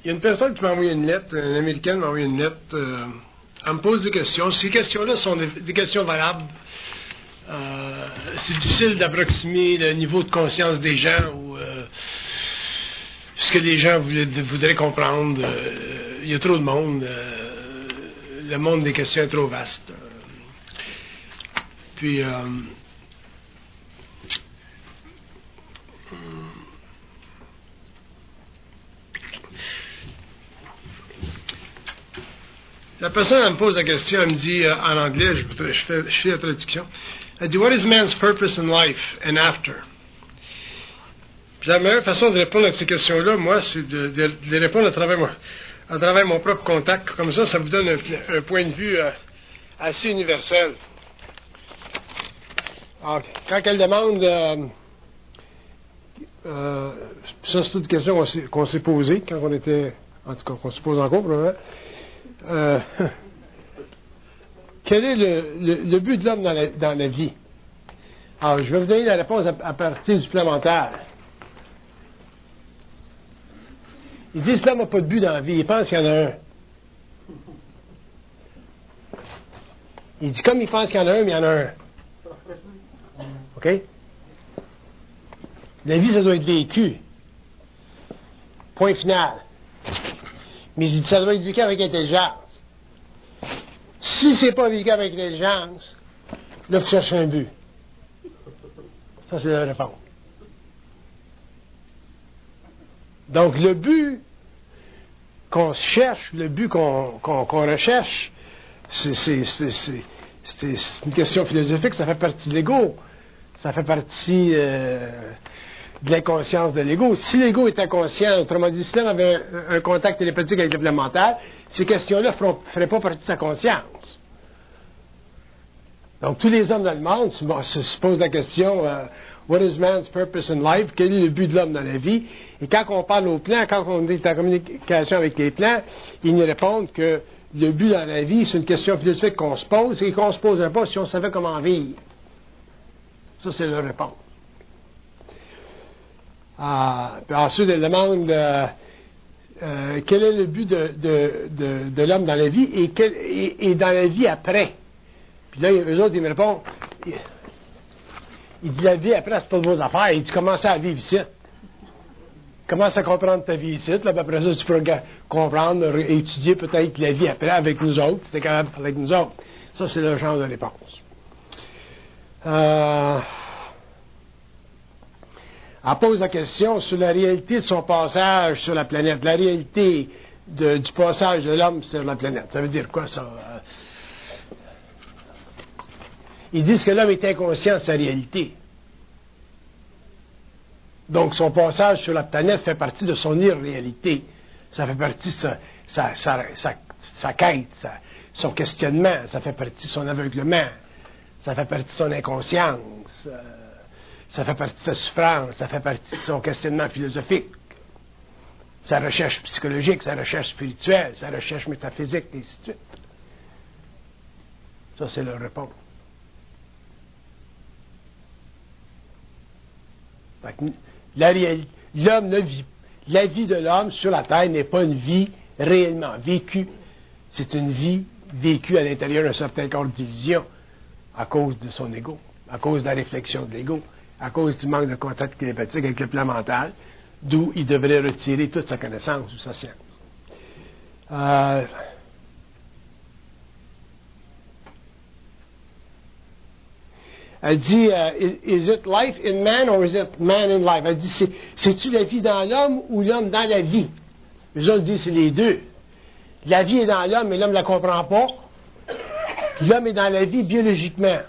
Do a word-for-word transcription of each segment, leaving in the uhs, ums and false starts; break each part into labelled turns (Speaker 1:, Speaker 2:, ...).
Speaker 1: y a une personne qui m'a envoyé une lettre, une Américaine m'a envoyé une lettre, euh, elle me pose des questions. Ces questions-là sont des, des questions valables. Euh, c'est difficile d'approximer le niveau de conscience des gens ou euh, ce que les gens voulaient, voudraient comprendre. Euh, il y a trop de monde. Euh, le monde des questions est trop vaste. Puis... Euh, la personne, elle me pose la question, elle me dit euh, en anglais, je, je, fais, je fais la traduction, elle dit « What is man's purpose in life and after ?» Puis la meilleure façon de répondre à ces questions-là, moi, c'est de, de, de les répondre à travers, mon, à travers mon propre contact. Comme ça, ça vous donne un, un point de vue euh, assez universel. Alors, quand elle demande... Euh, euh, ça, c'est une question qu'on s'est, qu'on s'est posée quand on était... En tout cas, qu'on se pose encore, probablement. Euh, quel est le, le, le but de l'homme dans la, dans la vie? Alors, je vais vous donner la réponse à, à partir du supplémentaire. Ils disent que l'homme n'a pas de but dans la vie, il pense qu'il y en a un. Il dit comme il pense qu'il y en a un, mais il y en a un. OK? La vie, ça doit être vécu. Point final. Mais il dit ça doit être vécu avec intelligence. Si c'est pas vécu avec intelligence, là, il faut chercher un but. Ça, c'est la réponse. Donc, le but qu'on cherche, le but qu'on, qu'on, qu'on recherche, c'est, c'est, c'est, c'est, c'est, c'est une question philosophique, ça fait partie de l'ego. Ça fait partie euh, de l'inconscience de l'ego. Si l'ego était conscient, autrement dit, si l'homme avait un, un contact télépathique avec le mental, ces questions-là ne feraient pas partie de sa conscience. Donc, tous les hommes dans le monde se, se posent la question euh, What is man's purpose in life? Quel est le but de l'homme dans la vie? Et quand on parle aux plans, quand on est en communication avec les plans, ils nous répondent que le but dans la vie, c'est une question philosophique qu'on se pose et qu'on ne se poserait pas si on savait comment vivre. Ça, c'est leur réponse. Ah, puis ensuite, elle demande euh, euh, quel est le but de, de, de, de l'homme dans la vie et, quel, et, et dans la vie après. Puis là, eux autres, ils me répondent, il, il dit la vie après, c'est pas de vos affaires. Il dit commence à vivre ici. Commence à comprendre ta vie ici. Là, puis après ça, tu peux comprendre et étudier peut-être la vie après avec nous autres. Si tu es capable de parler avec nous autres. Ça, c'est le genre de réponse. Euh, elle pose la question sur la réalité de son passage sur la planète, la réalité de, du passage de l'homme sur la planète. Ça veut dire quoi, ça? Ils disent que l'homme est inconscient de sa réalité. Donc, son passage sur la planète fait partie de son irréalité. Ça fait partie de sa, sa, sa, sa, sa quête, sa, son questionnement, ça fait partie de son aveuglement. Ça fait partie de son inconscience, euh, ça fait partie de sa souffrance, ça fait partie de son questionnement philosophique, sa recherche psychologique, sa recherche spirituelle, sa recherche métaphysique, et ainsi de suite. Ça, c'est leur réponse. Fait que la réalité, l'homme ne vit, la vie de l'homme sur la terre n'est pas une vie réellement vécue. C'est une vie vécue à l'intérieur d'un certain corps d'illusion. À cause de son ego, à cause de la réflexion de l'ego, à cause du manque de contact télépathique avec le plan mental, d'où il devrait retirer toute sa connaissance ou sa science. Euh, elle dit, uh, is, is it life in man or is it man in life? Elle dit, c'est, c'est-tu la vie dans l'homme ou l'homme dans la vie? Les autres disent, c'est les deux. La vie est dans l'homme, mais l'homme ne la comprend pas. L'homme est dans la vie biologiquement.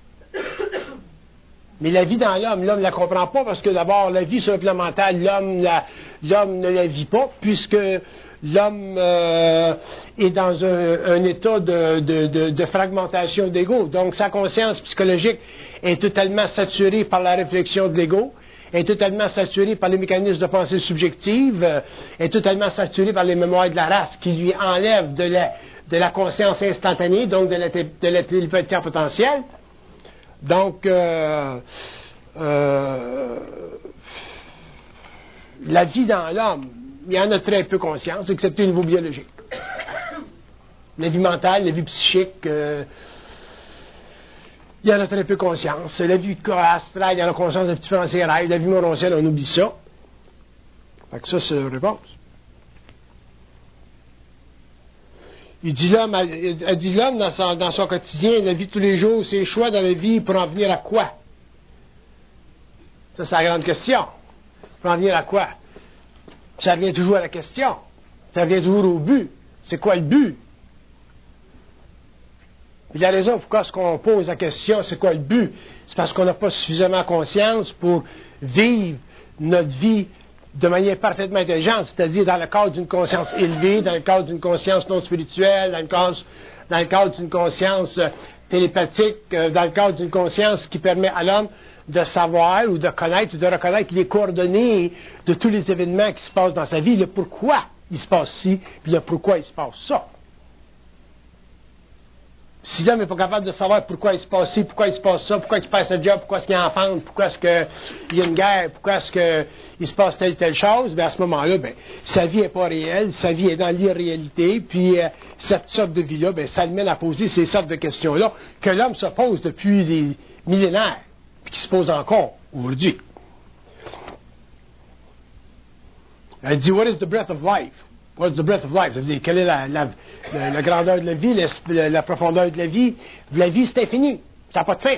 Speaker 1: Mais la vie dans l'homme, l'homme ne la comprend pas parce que d'abord, la vie sur le plan mental, l'homme, la, l'homme ne la vit pas puisque l'homme euh, est dans un, un état de, de, de, de fragmentation d'ego. Donc, sa conscience psychologique est totalement saturée par la réflexion de l'ego, est totalement saturée par les mécanismes de pensée subjective, euh, est totalement saturée par les mémoires de la race qui lui enlèvent de la... de la conscience instantanée, donc de la, de la télépathie en potentiel. Donc, euh, euh, la vie dans l'homme, il y en a très peu conscience, excepté au niveau biologique. La vie mentale, la vie psychique, euh, il y en a très peu conscience. La vie astrale, il y en a conscience un petit peu dans ses rêves. La vie morontienne, on oublie ça. Fait que ça, c'est la réponse. Il dit l'homme, elle dit l'homme dans son, dans son quotidien, la vie de tous les jours, ses choix dans la vie pour en venir à quoi? Ça, c'est la grande question. Pour en venir à quoi? Ça revient toujours à la question. Ça revient toujours au but. C'est quoi le but? Puis la raison pourquoi est-ce qu'on pose la question, c'est quoi le but? C'est parce qu'on n'a pas suffisamment conscience pour vivre notre vie de manière parfaitement intelligente, c'est-à-dire dans le cadre d'une conscience élevée, dans le cadre d'une conscience non spirituelle, dans le cadre, dans le cadre d'une conscience euh, télépathique, euh, dans le cadre d'une conscience qui permet à l'homme de savoir ou de connaître ou de reconnaître les coordonnées de tous les événements qui se passent dans sa vie, le pourquoi il se passe ci, puis le pourquoi il se passe ça. Si l'homme n'est pas capable de savoir pourquoi il se passe ci, pourquoi il se passe ça, pourquoi il perd sa job, pourquoi est-ce qu'il enfante, pourquoi est-ce qu'il y a une guerre, pourquoi est-ce qu'il se passe telle telle chose, bien à ce moment-là, ben, sa vie n'est pas réelle, sa vie est dans l'irréalité, puis euh, cette sorte de vie-là, ben, ça le mène à poser ces sortes de questions-là que l'homme se pose depuis des millénaires, puis qui se pose encore aujourd'hui. Elle dit, what is the breath of life? What's the breath of life? Ça veut dire, quelle est la, la, la, la grandeur de la vie, la, la profondeur de la vie? La vie, c'est infini. Ça n'a pas de fin.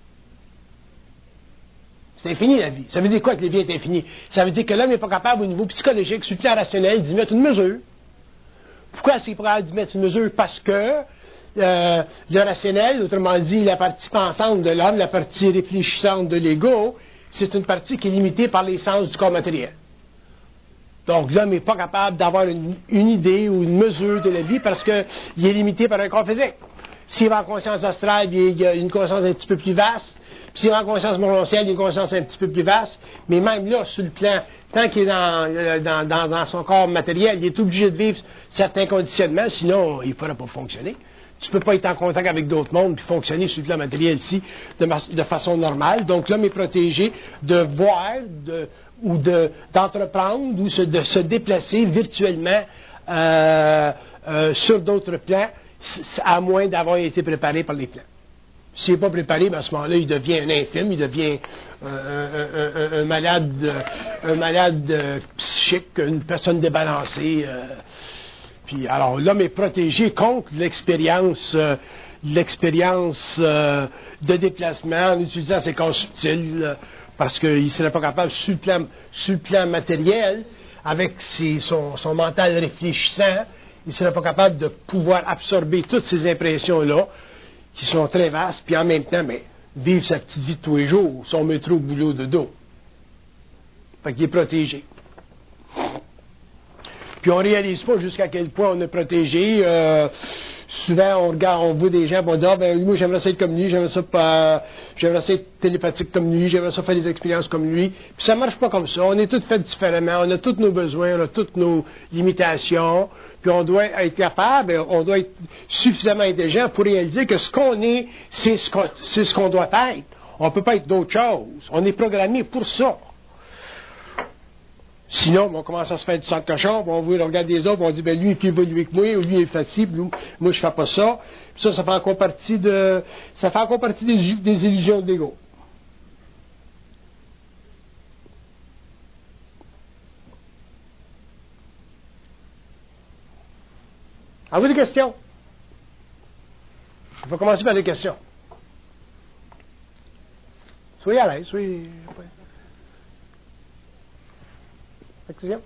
Speaker 1: C'est infini, la vie. Ça veut dire quoi que la vie est infinie? Ça veut dire que l'homme n'est pas capable, au niveau psychologique, sur le plan rationnel, d'y mettre une mesure. Pourquoi est-ce qu'il est capable d'y mettre une mesure? Parce que euh, le rationnel, autrement dit, la partie pensante de l'homme, la partie réfléchissante de l'ego, c'est une partie qui est limitée par les sens du corps matériel. Donc, l'homme n'est pas capable d'avoir une, une idée ou une mesure de la vie parce qu'il est limité par un corps physique. S'il va en conscience astrale, il y a une conscience un petit peu plus vaste. Puis s'il va en conscience morontielle, il y a une conscience un petit peu plus vaste. Mais même là, sur le plan, tant qu'il est dans, dans, dans, dans son corps matériel, il est obligé de vivre certains conditionnements, sinon il ne pourra pas fonctionner. Tu ne peux pas être en contact avec d'autres mondes puis fonctionner sur le plan matériel ici de, de façon normale. Donc, l'homme est protégé de voir, de... ou de, d'entreprendre, ou se, de se déplacer virtuellement euh, euh, sur d'autres plans, à moins d'avoir été préparé par les plans. S'il n'est pas préparé, ben à ce moment-là, il devient un infime, il devient euh, un, un, un malade, un malade euh, psychique, une personne débalancée. Euh, puis, alors, l'homme est protégé contre l'expérience, euh, l'expérience euh, de déplacement en utilisant ses corps subtils. Euh, parce qu'il ne serait pas capable, sur le plan, sur le plan matériel, avec ses, son, son mental réfléchissant, il ne serait pas capable de pouvoir absorber toutes ces impressions-là, qui sont très vastes, puis en même temps, mais, vivre sa petite vie de tous les jours, son métro, boulot, de dos. Fait qu'il est protégé. Puis on ne réalise pas jusqu'à quel point on est protégé. Euh, souvent, on regarde, on voit des gens, on dit, ah, ben, moi, j'aimerais ça être comme lui, j'aimerais ça pas, j'aimerais ça être télépathique comme lui, j'aimerais ça faire des expériences comme lui. Puis ça marche pas comme ça. On est tous faits différemment, on a tous nos besoins, on a toutes nos limitations. Puis on doit être capable, on doit être suffisamment intelligent pour réaliser que ce qu'on est, c'est ce qu'on, c'est ce qu'on doit être. On ne peut pas être d'autre chose. On est programmé pour ça. Sinon, on commence à se faire du sang de cochon, puis on voit le regard des autres, puis on dit, ben lui est plus évolué que moi, ou lui est facile, puis moi je fais pas ça. Puis ça, ça fait encore partie de, ça fait encore partie des, des illusions de l'ego. Avez-vous des questions? On va commencer par des questions. Soyez à l'aise, soyez... Question?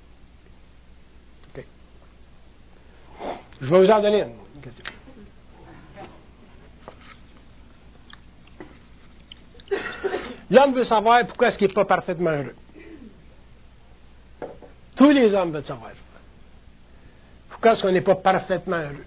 Speaker 1: OK. Je vais vous en donner une question. L'homme veut savoir pourquoi est-ce qu'il n'est pas parfaitement heureux. Tous les hommes veulent savoir ça. Pourquoi est-ce qu'on n'est pas parfaitement heureux?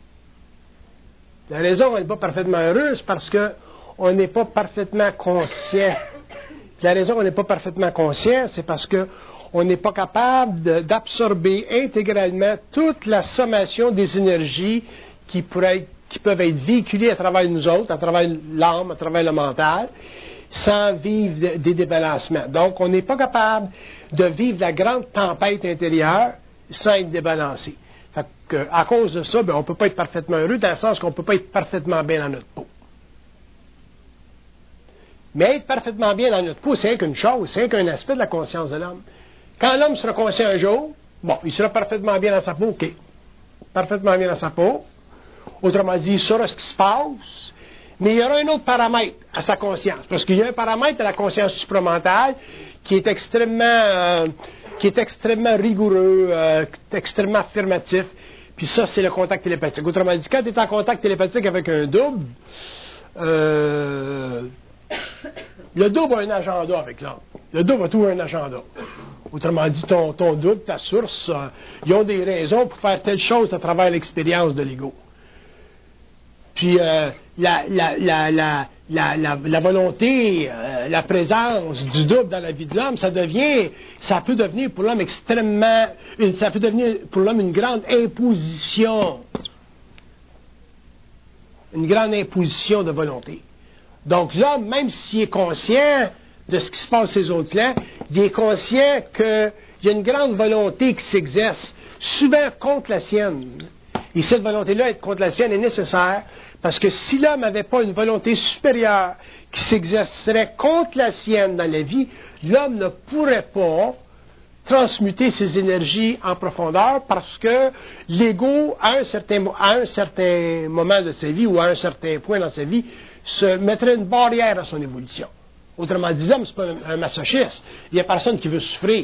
Speaker 1: La raison qu'on n'est pas parfaitement heureux, c'est parce qu'on n'est pas parfaitement conscient. La raison qu'on n'est pas parfaitement conscient, c'est parce que on n'est pas capable de, d'absorber intégralement toute la sommation des énergies qui, pourraient, qui peuvent être véhiculées à travers nous autres, à travers l'âme, à travers le mental, sans vivre des débalancements. Donc, on n'est pas capable de vivre la grande tempête intérieure sans être débalancé. Fait que, à cause de ça, ben, on ne peut pas être parfaitement heureux dans le sens qu'on ne peut pas être parfaitement bien dans notre peau. Mais être parfaitement bien dans notre peau, c'est qu'une chose, c'est qu'un aspect de la conscience de l'homme. Quand l'homme sera conscient un jour, bon, il sera parfaitement bien dans sa peau, OK. Parfaitement bien dans sa peau. Autrement dit, il saura ce qui se passe. Mais il y aura un autre paramètre à sa conscience. Parce qu'il y a un paramètre à la conscience supramentale qui est extrêmement, euh, qui est extrêmement rigoureux, euh, extrêmement affirmatif. Puis ça, c'est le contact télépathique. Autrement dit, quand tu es en contact télépathique avec un double, euh, le double a un agenda avec l'homme. Le double a toujours un agenda. Autrement dit, ton, ton double, ta source, euh, ils ont des raisons pour faire telle chose à travers l'expérience de l'ego. Puis euh, la, la, la, la, la, la, la volonté, euh, la présence du double dans la vie de l'homme, ça devient, ça peut devenir pour l'homme extrêmement, une, ça peut devenir pour l'homme une grande imposition. Une grande imposition de volonté. Donc l'homme, même s'il est conscient de ce qui se passe sur ses autres plans, il est conscient qu'il y a une grande volonté qui s'exerce, souvent contre la sienne. Et cette volonté-là, être contre la sienne, est nécessaire, parce que si l'homme n'avait pas une volonté supérieure qui s'exercerait contre la sienne dans la vie, l'homme ne pourrait pas transmuter ses énergies en profondeur, parce que l'ego, à un certain, à un certain moment de sa vie, ou à un certain point dans sa vie, se mettrait une barrière à son évolution. Autrement dit, l'homme, ce n'est pas un masochiste. Il n'y a personne qui veut souffrir.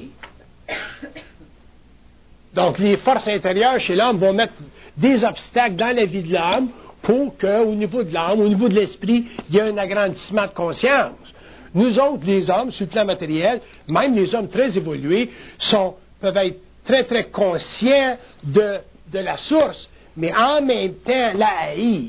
Speaker 1: Donc, les forces intérieures chez l'homme vont mettre des obstacles dans la vie de l'homme pour qu'au niveau de l'âme, au niveau de l'esprit, il y ait un agrandissement de conscience. Nous autres, les hommes, sur le plan matériel, même les hommes très évolués, sont, peuvent être très, très conscients de, de la source, mais en même temps la haïr.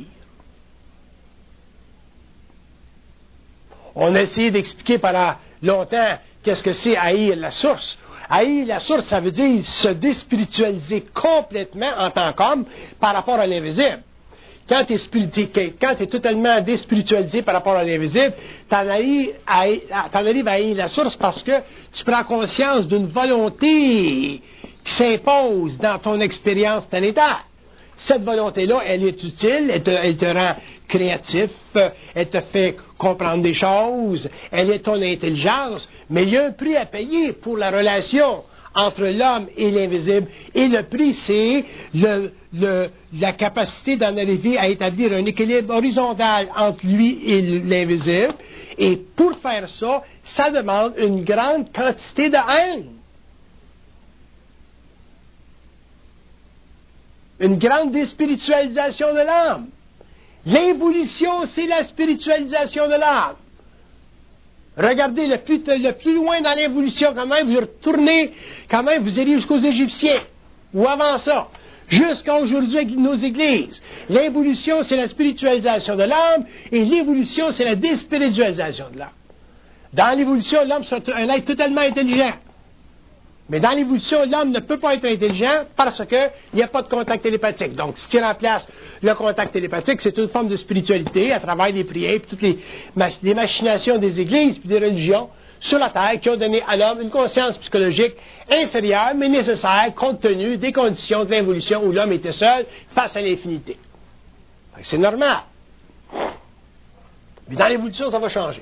Speaker 1: On a essayé d'expliquer pendant longtemps qu'est-ce que c'est haïr la source. Haïr la source, ça veut dire se déspiritualiser complètement en tant qu'homme par rapport à l'invisible. Quand tu es totalement déspiritualisé par rapport à l'invisible, tu en arrives à haïr la source parce que tu prends conscience d'une volonté qui s'impose dans ton expérience planétaire. Cette volonté-là, elle est utile, elle te, elle te rend créatif, elle te fait comprendre des choses, elle est ton intelligence, mais il y a un prix à payer pour la relation entre l'homme et l'invisible. Et le prix, c'est le, le, la capacité d'en arriver à établir un équilibre horizontal entre lui et l'invisible. Et pour faire ça, ça demande une grande quantité de haine. Une grande déspiritualisation de l'âme. L'évolution, c'est la spiritualisation de l'âme. Regardez, le plus, le plus loin dans l'évolution, quand même, vous retournez, quand même, vous allez jusqu'aux Égyptiens, ou avant ça, jusqu'à aujourd'hui avec nos églises. L'évolution, c'est la spiritualisation de l'âme, et l'évolution, c'est la déspiritualisation de l'âme. Dans l'évolution, l'homme est un être totalement intelligent. Mais dans l'évolution, l'homme ne peut pas être intelligent parce qu'il n'y a pas de contact télépathique. Donc, ce qui remplace le contact télépathique, c'est une forme de spiritualité à travers les prières et toutes les, les machinations des églises et des religions sur la Terre qui ont donné à l'homme une conscience psychologique inférieure, mais nécessaire, compte tenu des conditions de l'évolution où l'homme était seul face à l'infinité. C'est normal. Mais dans l'évolution, ça va changer.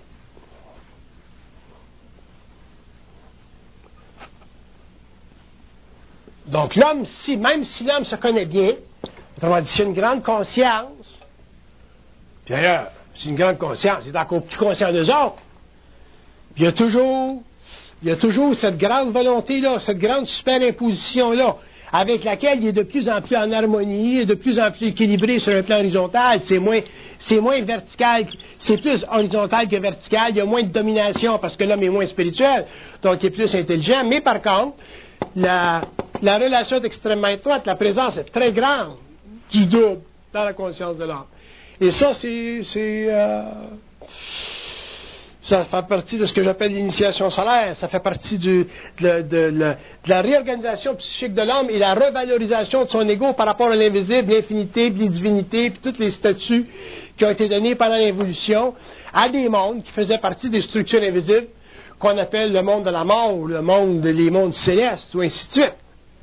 Speaker 1: Donc l'homme, si, même si l'homme se connaît bien, autrement dit, c'est une grande conscience, puis d'ailleurs, c'est une grande conscience, il est encore plus conscient des autres, il y a toujours, il y a toujours cette grande volonté-là, cette grande superimposition-là, avec laquelle il est de plus en plus en harmonie, et de plus en plus équilibré sur un plan horizontal, c'est moins, c'est moins vertical, c'est plus horizontal que vertical, il y a moins de domination parce que l'homme est moins spirituel, donc il est plus intelligent, mais par contre, la, la relation est extrêmement étroite, la présence est très grande du double dans la conscience de l'homme. Et ça, c'est, c'est, euh, Ça fait partie de ce que j'appelle l'initiation solaire. Ça fait partie du, de, de, de, de la réorganisation psychique de l'homme et la revalorisation de son ego par rapport à l'invisible, l'infinité, les divinités, puis tous les statuts qui ont été donnés pendant l'évolution à des mondes qui faisaient partie des structures invisibles qu'on appelle le monde de la mort ou le monde, les mondes célestes, ou ainsi de suite.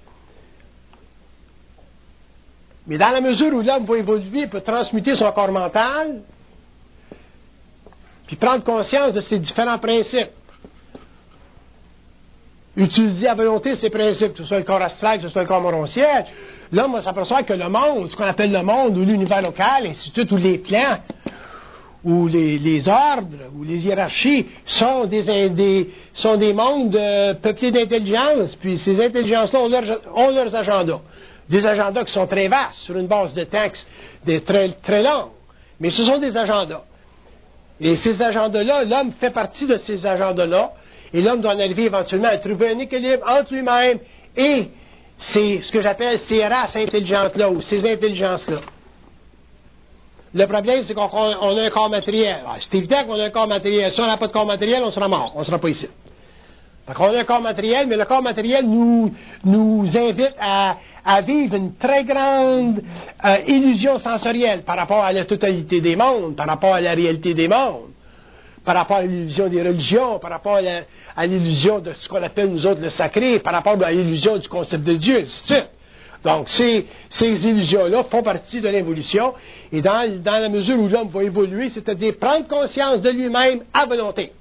Speaker 1: Mais dans la mesure où l'homme va évoluer, il peut transmuter son corps mental, puis prendre conscience de ces différents principes. Utiliser à volonté ces principes, que ce soit le corps astral, que ce soit le corps morontiel. L'homme va s'apercevoir que le monde, ce qu'on appelle le monde, ou l'univers local, ainsi de suite, ou les plans, ou les, les ordres, ou les hiérarchies, sont des, des, sont des mondes euh, peuplés d'intelligence, puis ces intelligences-là ont, leur, ont leurs agendas. Des agendas qui sont très vastes, sur une base de texte très, très longue. Mais ce sont des agendas. Et ces agendas-là, l'homme fait partie de ces agendas-là, et l'homme doit en arriver éventuellement à trouver un équilibre entre lui-même et ces, ce que j'appelle ces races intelligentes-là, ou ces intelligences-là. Le problème, c'est qu'on on a un corps matériel. Alors, c'est évident qu'on a un corps matériel. Si on n'a pas de corps matériel, on sera mort. On ne sera pas ici. Donc, on a un corps matériel, mais le corps matériel nous, nous invite à, à vivre une très grande euh, illusion sensorielle par rapport à la totalité des mondes, par rapport à la réalité des mondes, par rapport à l'illusion des religions, par rapport à, la, à l'illusion de ce qu'on appelle nous autres le sacré, par rapport à l'illusion du concept de Dieu, et ainsi de suite. Donc, ces, ces illusions-là font partie de l'évolution, et dans, dans la mesure où l'homme va évoluer, c'est-à-dire prendre conscience de lui-même à volonté.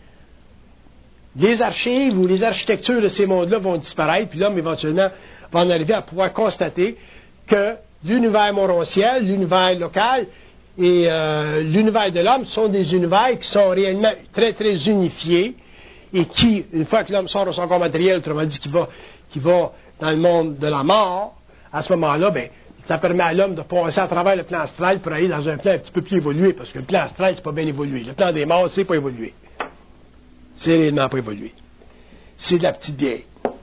Speaker 1: Les archives ou les architectures de ces mondes-là vont disparaître, puis l'homme, éventuellement, va en arriver à pouvoir constater que l'univers morontiel, l'univers local et euh, l'univers de l'homme sont des univers qui sont réellement très, très unifiés et qui, une fois que l'homme sort de son corps matériel, autrement dit, qui va, qui va dans le monde de la mort, à ce moment-là, ben, ça permet à l'homme de passer à travers le plan astral pour aller dans un plan un petit peu plus évolué, parce que le plan astral, c'est pas bien évolué. Le plan des morts, c'est pas évolué. C'est réellement pas évolué. C'est de la petite vieille.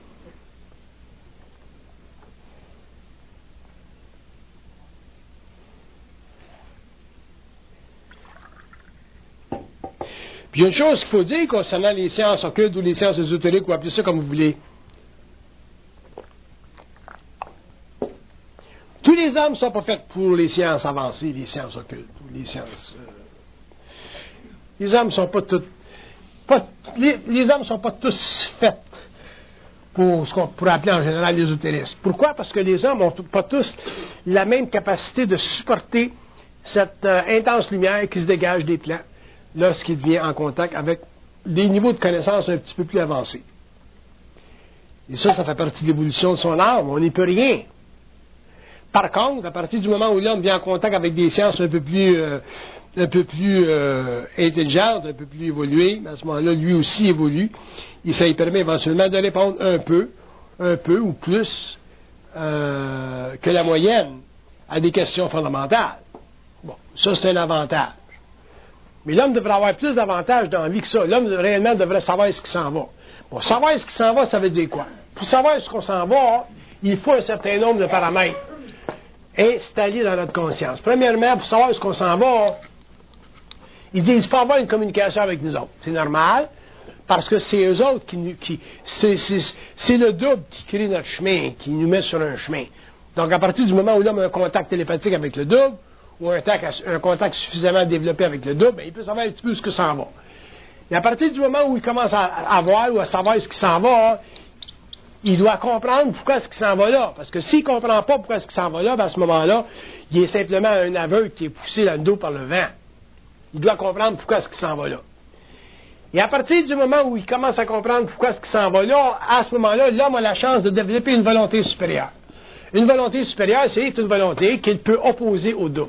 Speaker 1: Puis il y a une chose qu'il faut dire concernant les sciences occultes ou les sciences ésotériques, ou appelez ça comme vous voulez. Tous les hommes ne sont pas faits pour les sciences avancées, les sciences occultes, ou les sciences... Euh... Les hommes ne sont pas tous... Pas, les, les hommes ne sont pas tous faits pour ce qu'on pourrait appeler en général l'ésotérisme. Pourquoi? Parce que les hommes n'ont pas tous la même capacité de supporter cette euh, intense lumière qui se dégage des plans lorsqu'il vient en contact avec des niveaux de connaissance un petit peu plus avancés. Et ça, ça fait partie de l'évolution de son âme. On n'y peut rien. Par contre, à partir du moment où l'homme vient en contact avec des sciences un peu plus... Euh, un peu plus euh, intelligente, un peu plus évoluée, à ce moment-là, lui aussi évolue, et ça lui permet éventuellement de répondre un peu, un peu ou plus euh, que la moyenne à des questions fondamentales. Bon, ça c'est un avantage. Mais l'homme devrait avoir plus d'avantages dans la vie que ça. L'homme réellement devrait savoir ce qui s'en va. Bon, savoir ce qui s'en va, ça veut dire quoi? Pour savoir ce qu'on s'en va, il faut un certain nombre de paramètres installés dans notre conscience. Premièrement, pour savoir ce qu'on s'en va, ils disent qu'il faut avoir une communication avec nous autres. C'est normal, parce que c'est eux autres qui... qui c'est, c'est, c'est le double qui crée notre chemin, qui nous met sur un chemin. Donc, à partir du moment où l'homme a un contact télépathique avec le double, ou un, un contact suffisamment développé avec le double, ben, il peut savoir un petit peu ce que s'en va. Et à partir du moment où il commence à, à voir ou à savoir ce qui s'en va, il doit comprendre pourquoi ce qui s'en va là. Parce que s'il ne comprend pas pourquoi ce qui s'en va là, ben, à ce moment-là, il est simplement un aveugle qui est poussé dans le dos par le vent. Il doit comprendre pourquoi ce qui s'en va là. Et à partir du moment où il commence à comprendre pourquoi ce qui s'en va là, à ce moment-là, l'homme a la chance de développer une volonté supérieure. Une volonté supérieure, c'est une volonté qu'il peut opposer au double.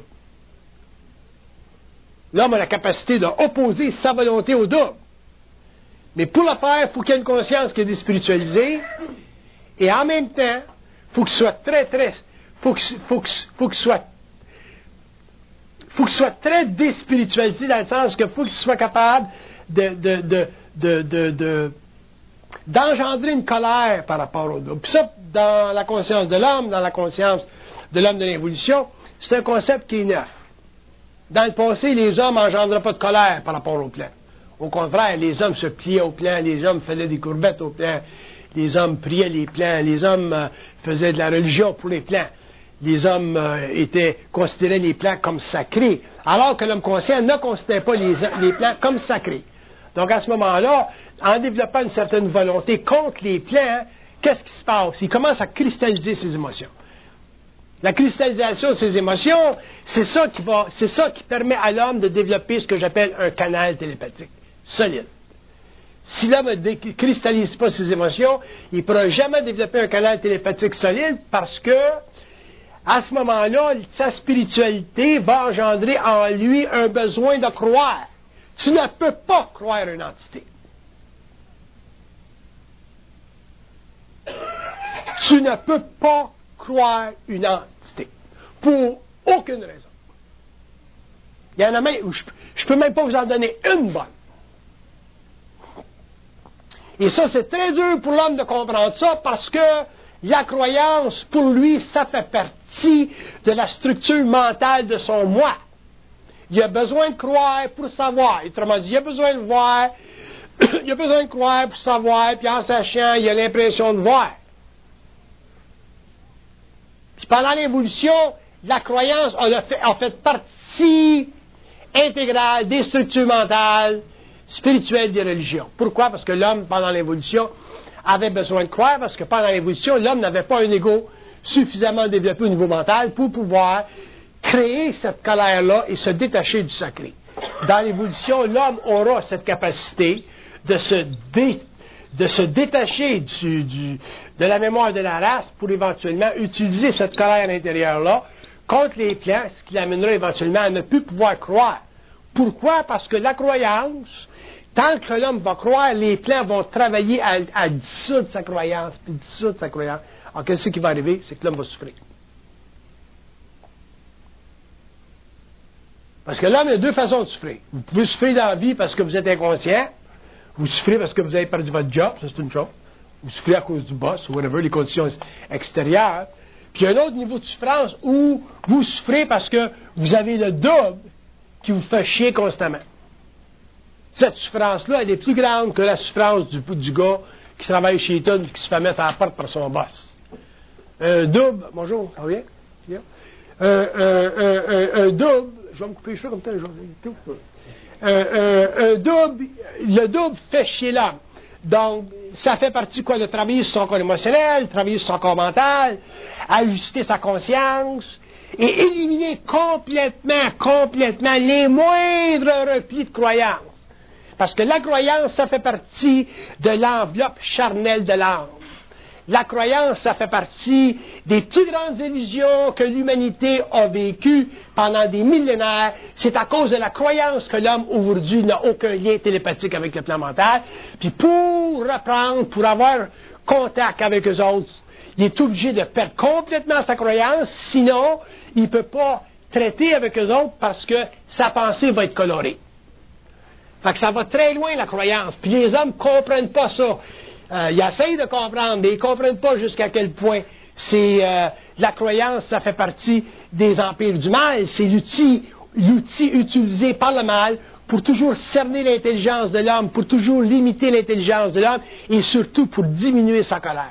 Speaker 1: L'homme a la capacité d'opposer sa volonté au double. Mais pour le faire, il faut qu'il y ait une conscience qui est déspiritualisée. Et en même temps, il faut qu'il soit très, très... faut qu'il faut qu'il, faut qu'il soit... faut qu'il soit très déspiritualisé dans le sens qu'il faut qu'il soit capable de, de, de, de, de, de, d'engendrer une colère par rapport au double. Puis ça, dans la conscience de l'homme, dans la conscience de l'homme de l'évolution, c'est un concept qui est neuf. Dans le passé, les hommes n'engendraient pas de colère par rapport au plan. Au contraire, les hommes se pliaient au plan, les hommes faisaient des courbettes au plan, les hommes priaient les plans, les hommes euh, faisaient de la religion pour les plans. Les hommes euh, étaient, considéraient les plans comme sacrés, alors que l'homme conscient ne considérait pas les, les plans comme sacrés. Donc à ce moment-là, en développant une certaine volonté contre les plans, qu'est-ce qui se passe? Il commence à cristalliser ses émotions. La cristallisation de ses émotions, c'est ça qui va, c'est ça qui permet à l'homme de développer ce que j'appelle un canal télépathique solide. Si l'homme ne cristallise pas ses émotions, il ne pourra jamais développer un canal télépathique solide parce que, à ce moment-là, sa spiritualité va engendrer en lui un besoin de croire. Tu ne peux pas croire une entité. Tu ne peux pas croire une entité. Pour aucune raison. Il y en a même où je ne peux même pas vous en donner une bonne. Et ça, c'est très dur pour l'homme de comprendre ça parce que la croyance, pour lui, ça fait partie de la structure mentale de son moi. Il a besoin de croire pour savoir. Autrement dit, il a besoin de voir, il a besoin de croire pour savoir, puis en sachant, il a l'impression de voir. Puis pendant l'évolution, la croyance a fait, a fait partie intégrale des structures mentales spirituelles des religions. Pourquoi? Parce que l'homme, pendant l'évolution, avait besoin de croire, parce que pendant l'évolution, l'homme n'avait pas un ego suffisamment développé au niveau mental pour pouvoir créer cette colère-là et se détacher du sacré. Dans l'évolution, l'homme aura cette capacité de se, dé, de se détacher du, du, de la mémoire de la race pour éventuellement utiliser cette colère intérieure-là contre les plans, ce qui l'amènera éventuellement à ne plus pouvoir croire. Pourquoi? Parce que la croyance, tant que l'homme va croire, les plans vont travailler à, à dissoudre sa croyance, puis dissoudre sa croyance. Alors, qu'est-ce qui va arriver? C'est que l'homme va souffrir. Parce que l'homme a deux façons de souffrir. Vous pouvez souffrir dans la vie parce que vous êtes inconscient. Vous souffrez parce que vous avez perdu votre job, ça c'est une chose. Vous souffrez à cause du boss, ou whatever, les conditions extérieures. Puis il y a un autre niveau de souffrance où vous souffrez parce que vous avez le double qui vous fait chier constamment. Cette souffrance-là, elle est plus grande que la souffrance du, du gars qui travaille chez Eaton et qui se fait mettre à la porte par son boss. Un double, bonjour, ça va bien? bien? Un, un, un, un double, je vais me couper les cheveux comme ça, un, un, un double, le double fait chier l'homme. Donc, ça fait partie quoi de travailler sur son corps émotionnel, travailler sur son corps mental, ajuster sa conscience et éliminer complètement, complètement les moindres replis de croyance. Parce que la croyance, ça fait partie de l'enveloppe charnelle de l'âme. La croyance, ça fait partie des plus grandes illusions que l'humanité a vécues pendant des millénaires. C'est à cause de la croyance que l'homme, aujourd'hui, n'a aucun lien télépathique avec le plan mental. Puis pour reprendre, pour avoir contact avec eux autres, il est obligé de perdre complètement sa croyance, sinon, il ne peut pas traiter avec eux autres parce que sa pensée va être colorée. Fait que ça va très loin, la croyance. Puis les hommes ne comprennent pas ça. Euh, ils essayent de comprendre, mais ils ne comprennent pas jusqu'à quel point c'est euh, la croyance, ça fait partie des empires du mal. C'est l'outil, l'outil utilisé par le mal pour toujours cerner l'intelligence de l'homme, pour toujours limiter l'intelligence de l'homme et surtout pour diminuer sa colère.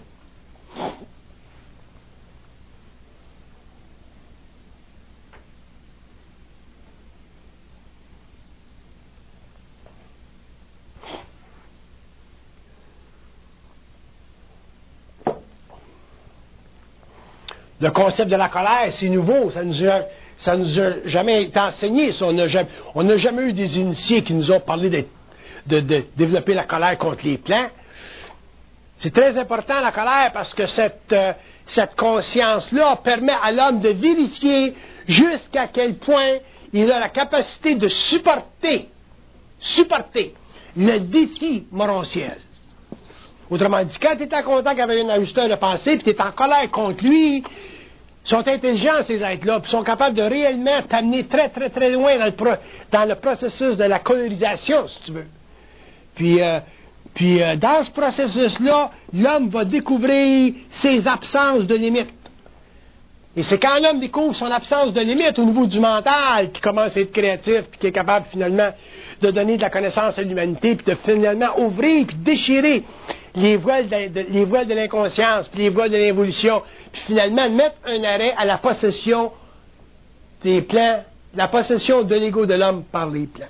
Speaker 1: Le concept de la colère, c'est nouveau, ça nous a, ça nous a jamais été enseigné. Ça, on n'a jamais, on n'a jamais eu des initiés qui nous ont parlé de, de, de développer la colère contre les plans. C'est très important la colère parce que cette, euh, cette conscience-là permet à l'homme de vérifier jusqu'à quel point il a la capacité de supporter, supporter le défi morontiel. Autrement dit, quand tu es en contact avec un ajusteur de pensée, puis tu es en colère contre lui, ils sont intelligents, ces êtres-là, puis sont capables de réellement t'amener très, très, très loin dans le, pro, dans le processus de la colorisation, si tu veux. Puis, euh, puis euh, dans ce processus-là, l'homme va découvrir ses absences de limites. Et c'est quand l'homme découvre son absence de limite au niveau du mental qu'il commence à être créatif, puis qu'il est capable finalement de donner de la connaissance à l'humanité, puis de finalement ouvrir, puis déchirer les voiles de, de, les voiles de l'inconscience, puis les voiles de l'évolution, puis finalement mettre un arrêt à la possession des plans, la possession de l'ego de l'homme par les plans.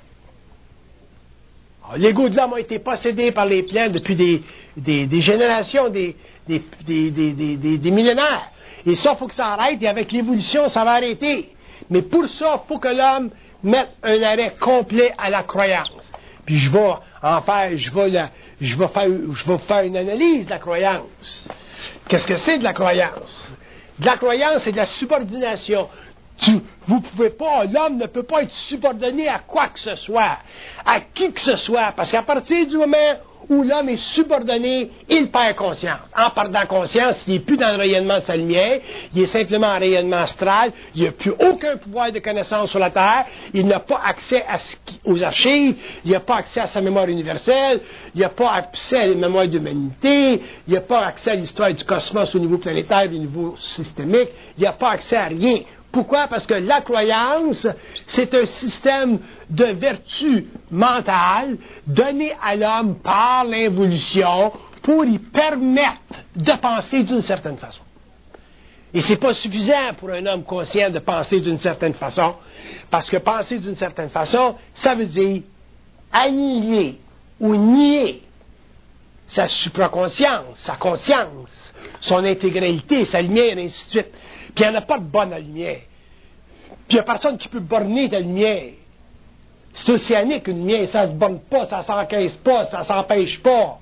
Speaker 1: Alors, l'ego de l'homme a été possédé par les plans depuis des, des, des générations, des, des, des, des, des, des, des millénaires. Et ça, il faut que ça arrête, et avec l'évolution, ça va arrêter. Mais pour ça, il faut que l'homme mette un arrêt complet à la croyance. Puis je vais en faire, je vais, la, je vais, faire, je vais faire une analyse de la croyance. Qu'est-ce que c'est de la croyance? De la croyance, c'est de la subordination. Tu, vous pouvez pas, l'homme ne peut pas être subordonné à quoi que ce soit, à qui que ce soit, parce qu'à partir du moment où l'homme est subordonné, il perd conscience. En perdant conscience, il n'est plus dans le rayonnement de sa lumière, il est simplement en rayonnement astral, il n'a plus aucun pouvoir de connaissance sur la Terre, il n'a pas accès à ce qui, aux archives, il n'a pas accès à sa mémoire universelle, il n'a pas accès à la mémoire d'humanité, il n'a pas accès à l'histoire du cosmos au niveau planétaire, au niveau systémique, il n'a pas accès à rien. Pourquoi? Parce que la croyance, c'est un système de vertu mentale donné à l'homme par l'évolution pour lui permettre de penser d'une certaine façon. Et c'est pas suffisant pour un homme conscient de penser d'une certaine façon, parce que penser d'une certaine façon, ça veut dire annihiler ou nier sa supraconscience, sa conscience, son intégralité, sa lumière, et ainsi de suite. Puis il n'y en a pas de bonne lumière. Puis il n'y a personne qui peut borner ta lumière. C'est océanique une lumière, ça ne se borne pas, ça ne s'encaisse pas, ça ne s'empêche pas.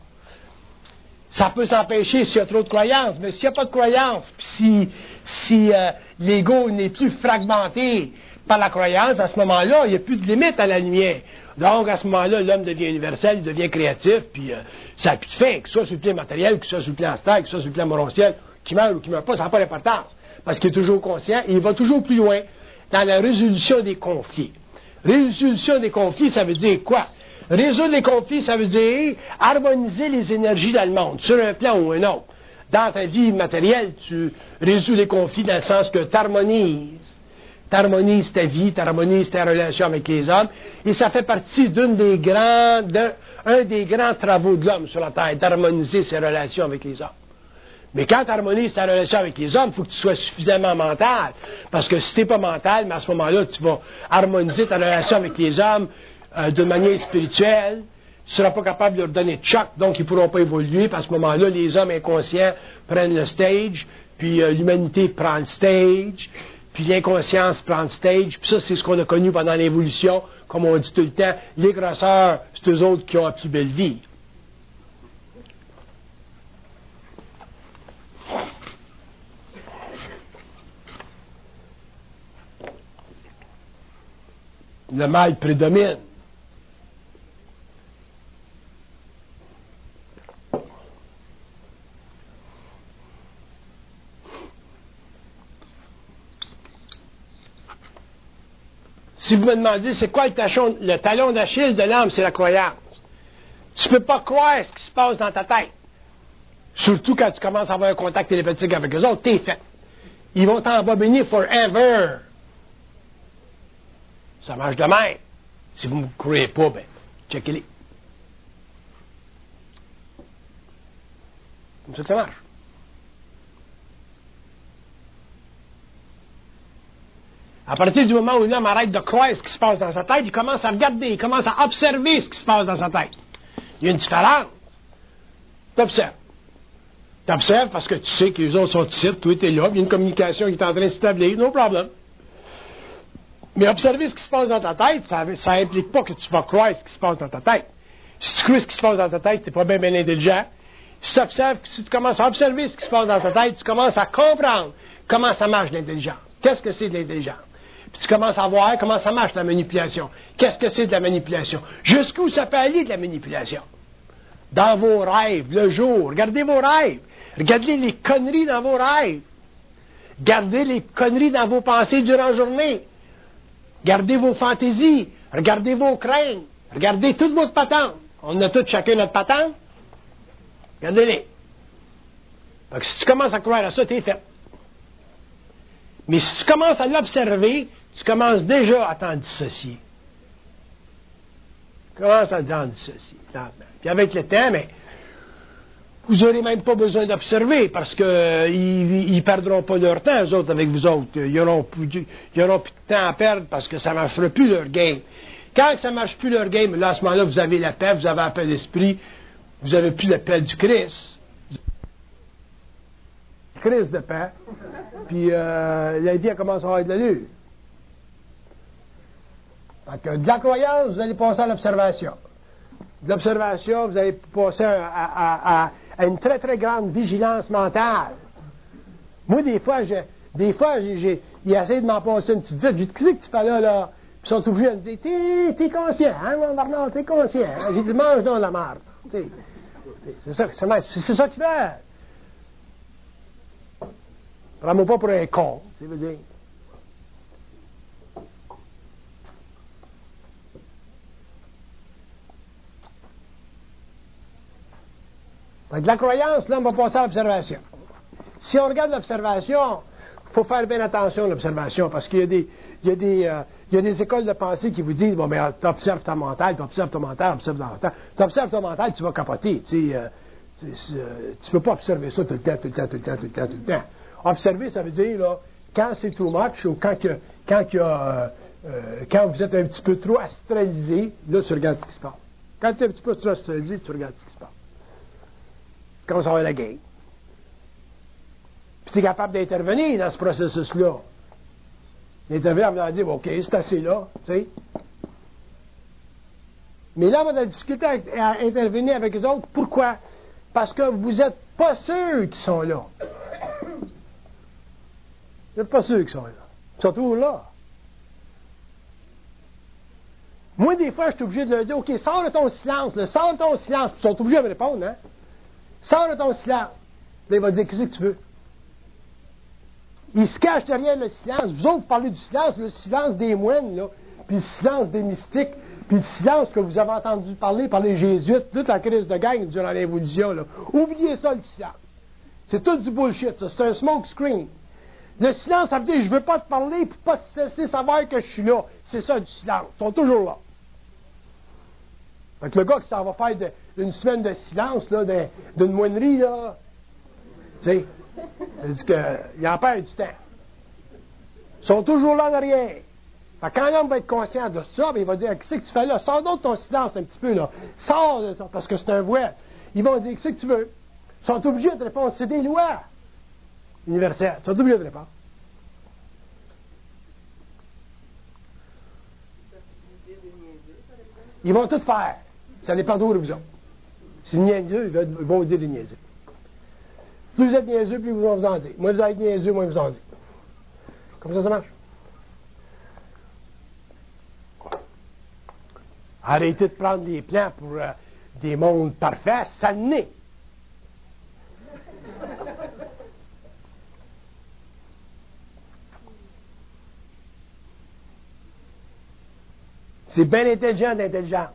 Speaker 1: Ça peut s'empêcher s'il y a trop de croyances, mais s'il n'y a pas de croyances, puis si, si euh, l'ego n'est plus fragmenté par la croyance, à ce moment-là, il n'y a plus de limite à la lumière. Donc, à ce moment-là, l'homme devient universel, il devient créatif, puis euh, ça n'a plus de fin, que ce soit sur le plan matériel, que ce soit sur le plan astral, que ce soit sur le plan morontiel, qui meurt ou qui ne meurt pas, ça n'a pas d'importance. Parce qu'il est toujours conscient et il va toujours plus loin dans la résolution des conflits. Résolution des conflits, ça veut dire quoi? Résoudre les conflits, ça veut dire harmoniser les énergies dans le monde, sur un plan ou un autre. Dans ta vie matérielle, tu résous les conflits dans le sens que tu harmonises. Tu harmonises ta vie, tu harmonises ta relation avec les hommes, et ça fait partie d'une des grands, d'un un des grands travaux de l'homme sur la Terre, d'harmoniser ses relations avec les hommes. Mais quand tu harmonises ta relation avec les hommes, il faut que tu sois suffisamment mental. Parce que si tu n'es pas mental, mais à ce moment-là, tu vas harmoniser ta relation avec les hommes euh, de manière spirituelle. Tu ne seras pas capable de leur donner de choc, donc ils ne pourront pas évoluer. Puis à ce moment-là, les hommes inconscients prennent le stage, puis euh, l'humanité prend le stage, puis l'inconscience prend le stage. Puis ça, c'est ce qu'on a connu pendant l'évolution. Comme on dit tout le temps, les grosseurs, c'est eux autres qui ont la plus belle vie. Le mal prédomine. Si vous me demandez c'est quoi le, tachon, le talon d'Achille de l'âme, c'est la croyance. Tu ne peux pas croire ce qui se passe dans ta tête. Surtout quand tu commences à avoir un contact télépathique avec eux autres, t'es fait. Ils vont t'embobiner forever. Ça marche de même. Si vous ne me croyez pas, ben, checkez-les. Comme ça que ça marche. À partir du moment où l'homme arrête de croire ce qui se passe dans sa tête, il commence à regarder, il commence à observer ce qui se passe dans sa tête. Il y a une différence. Tu observes. Tu observes parce que tu sais que les autres sont ici, toi tu es là, il y a une communication qui est en train de s'établir, no problème. Mais observer ce qui se passe dans ta tête, ça n'implique pas que tu vas croire ce qui se passe dans ta tête. Si tu crois ce qui se passe dans ta tête, tu n'es pas bien, bien intelligent. Si tu observes, si tu commences à observer ce qui se passe dans ta tête, tu commences à comprendre comment ça marche l'intelligence. Qu'est-ce que c'est de l'intelligence? Puis tu commences à voir comment ça marche la manipulation. Qu'est-ce que c'est de la manipulation? Jusqu'où ça peut aller de la manipulation? Dans vos rêves, le jour. Regardez vos rêves. Regardez les conneries dans vos rêves. Regardez les conneries dans vos pensées durant la journée. Regardez vos fantaisies. Regardez vos craintes. Regardez toute votre patente. On a tous chacun notre patente. Regardez-les. Donc, si tu commences à croire à ça, t'es fait. Mais si tu commences à l'observer, tu commences déjà à t'en dissocier. Tu commences à t'en dissocier. Puis avec le temps, mais vous n'aurez même pas besoin d'observer parce qu'ils ne perdront pas leur temps, eux autres, avec vous autres. Ils n'auront plus de temps à perdre parce que ça ne marchera plus leur game. Quand ça ne marche plus leur game, là, à ce moment-là, vous avez la paix, vous avez la paix d'esprit, vous n'avez plus la paix du Christ. Christ de paix. Puis euh, la vie elle commence à avoir de l'allure. Donc, de la croyance, vous allez passer à l'observation. De l'observation, vous allez passer à, à, à, à une très, très grande vigilance mentale. Moi, des fois, je, des fois, j'ai, j'ai, ils essaient de m'en passer une petite vite. J'ai dit, qu'est-ce que tu fais là, là? Puis ils sont obligés de me dire, t'es, t'es conscient, hein, mon Bernard, t'es conscient. Hein? J'ai dit, mange donc la marde. C'est, c'est ça, c'est, c'est ça qu'il fait. Prends-moi pas pour un con, tu veux dire. De la croyance, là, on va passer à l'observation. Si on regarde l'observation, il faut faire bien attention à l'observation, parce qu'il y a des, il y a des, euh, il y a des écoles de pensée qui vous disent, bon, ben, tu observes ta mentale, tu observes ton mental, tu observes ton mental. Tu observes ton mental, tu vas capoter, tu sais. Euh, tu ne peux pas observer ça tout le temps, tout le temps, tout le temps, tout le temps, tout le temps. Observer, ça veut dire, là, quand c'est too much, ou quand, que, quand, que, euh, euh, quand vous êtes un petit peu trop astralisé, là, tu regardes ce qui se passe. Quand tu es un petit peu trop astralisé, tu regardes ce qui se passe. Comment ça va la game. Puis tu es capable d'intervenir dans ce processus-là. D'intervenir en me disant, OK, c'est assez là, tu sais. Mais là, on a de la difficulté à, à intervenir avec les autres. Pourquoi? Parce que vous n'êtes pas sûrs qu'ils sont là. Vous n'êtes pas sûrs qu'ils sont là. Ils sont toujours là. Moi, des fois, je suis obligé de leur dire, OK, sors de ton silence, là, sors de ton silence. Puis ils sont obligés de me répondre, hein. Sors de ton silence. Là, il va dire, qu'est-ce que tu veux? Il se cache derrière le silence. Vous autres, vous parlez du silence, le silence des moines, là, puis le silence des mystiques, puis le silence que vous avez entendu parler par les jésuites, toute la crise de gang durant l'évolution, là. Oubliez ça, le silence. C'est tout du bullshit, ça. C'est un smoke screen. Le silence, ça veut dire, je ne veux pas te parler, puis pas te laisser savoir que je suis là. C'est ça, du silence. Ils sont toujours là. Fait que le gars qui s'en va faire de, une semaine de silence, là, de, d'une moinerie, là, tu sais, il dit qu'il en perd du temps. Ils sont toujours là derrière. Fait que quand l'homme va être conscient de ça, bien, il va dire, qu'est-ce que tu fais là? Sors donc de ton silence un petit peu, là. Sors de ça, parce que c'est un voile. Ils vont dire, qu'est-ce que tu veux? Ils sont obligés de répondre, c'est des lois universelles. Ils sont obligés de répondre. Ils vont tout faire. Ça dépend d'où vous êtes. Si niaiseux, ils vont vous dire des niaiseux. Plus vous êtes niaiseux, plus ils vont vous en dire. Moins vous êtes niaiseux, moins ils vous en disent. Comme ça, ça marche. Arrêtez de prendre des plans pour euh, des mondes parfaits, ça n'est. C'est bien intelligent d'intelligent.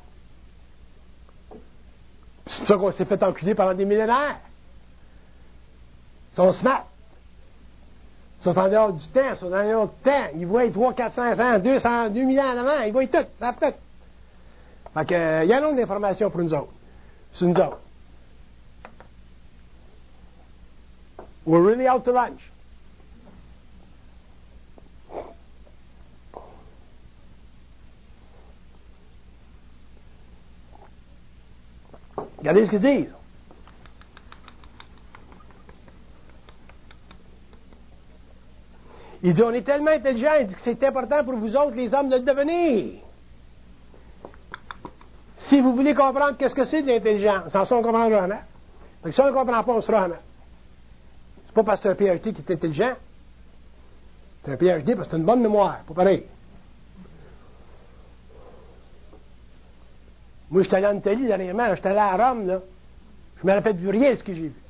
Speaker 1: C'est pour ça qu'on s'est fait enculer pendant des millénaires. Ils sont smart. Ils sont en dehors du temps, ils sont en dehors du temps. Ils voient trois, quatre cents, cent, deux cents, deux mille ans en avant. Ils voient tout, ils savent tout. Fait que, euh, il y a long d'informations pour nous autres. C'est nous autres. We're really out to lunch. Regardez ce qu'ils disent. Il dit, on est tellement intelligent, il dit que c'est important pour vous autres, les hommes, de le devenir. Si vous voulez comprendre qu'est-ce que c'est de l'intelligence, sans ça, on comprendra jamais. Parce que si on ne comprend pas, on sera jamais. C'est pas parce que c'est un P H D qui est intelligent. C'est un P H D parce que c'est une bonne mémoire, pas pareil. Moi, je suis allé en Italie dernièrement, je suis allé à Rome, là. Je ne me rappelle plus rien de ce que j'ai vu.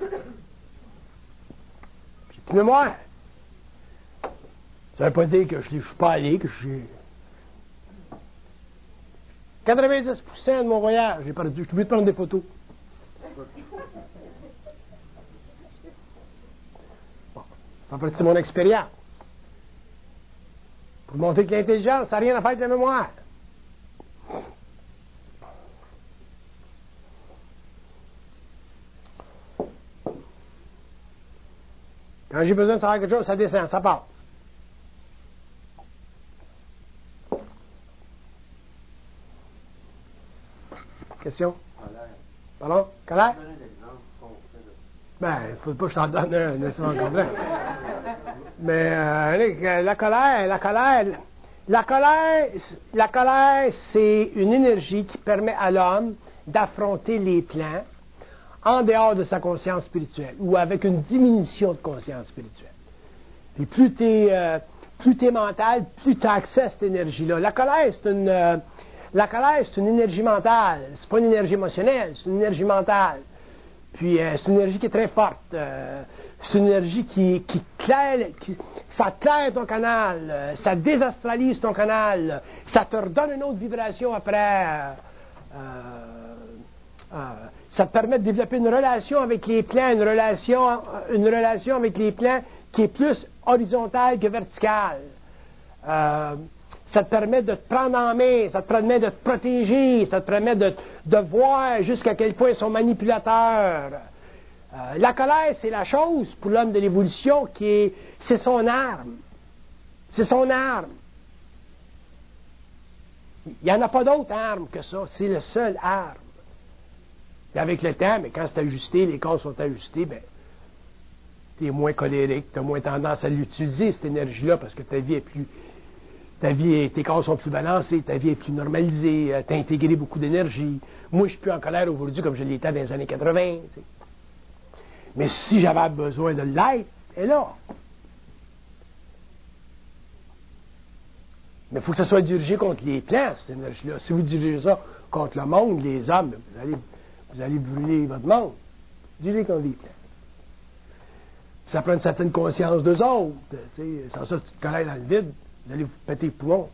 Speaker 1: J'ai plus de mémoire. Ça ne veut pas dire que je ne suis pas allé, que je suis. quatre-vingt-dix pour cent de mon voyage, j'ai perdu. Je suis obligé de prendre des photos. Bon, ça fait partie de mon expérience. Pour montrer que l'intelligence, ça n'a rien à faire avec la mémoire. Quand j'ai besoin de savoir quelque chose, ça descend, ça part. Question? Pardon? Colère? Ben, il ne faut pas que je t'en donne un, un exemple complet. Mais euh, la colère, la colère, la colère, la colère, c'est une énergie qui permet à l'homme d'affronter les plans en dehors de sa conscience spirituelle ou avec une diminution de conscience spirituelle. Et plus tu es euh, plus t'es mental, plus tu as accès à cette énergie-là. La colère, c'est une euh, la colère, c'est une énergie mentale. C'est pas une énergie émotionnelle, c'est une énergie mentale. Puis euh, c'est une énergie qui est très forte. Euh, c'est une énergie qui, qui claire, qui, ça claire ton canal, euh, ça désastralise ton canal, ça te redonne une autre vibration après. Euh, euh, ça te permet de développer une relation avec les plans, une relation, une relation avec les plans qui est plus horizontale que verticale. Euh, ça te permet de te prendre en main, ça te permet de te protéger, ça te permet de, de voir jusqu'à quel point ils sont manipulateurs. Euh, la colère, c'est la chose pour l'homme de l'évolution qui est, c'est son arme. C'est son arme. Il n'y en a pas d'autre arme que ça. C'est le seul arme. Et avec le temps, mais quand c'est ajusté, les corps sont ajustés, ben, tu es moins colérique, tu as moins tendance à l'utiliser, cette énergie-là, parce que ta vie est plus. Ta vie est, tes corps sont plus balancés, ta vie est plus normalisée, tu as intégré beaucoup d'énergie. Moi, je suis plus en colère aujourd'hui comme je l'étais dans les années quatre-vingts. T'sais. Mais si j'avais besoin de l'être, elle est là. Mais il faut que ça soit dirigé contre les plans, cette énergie-là. Si vous dirigez ça contre le monde, les hommes, vous allez, vous allez brûler votre monde. Dirigez contre les plans. Ça prend une certaine conscience d'eux autres. T'sais. Sans ça, tu te colères dans le vide. Vous allez vous péter les poumons.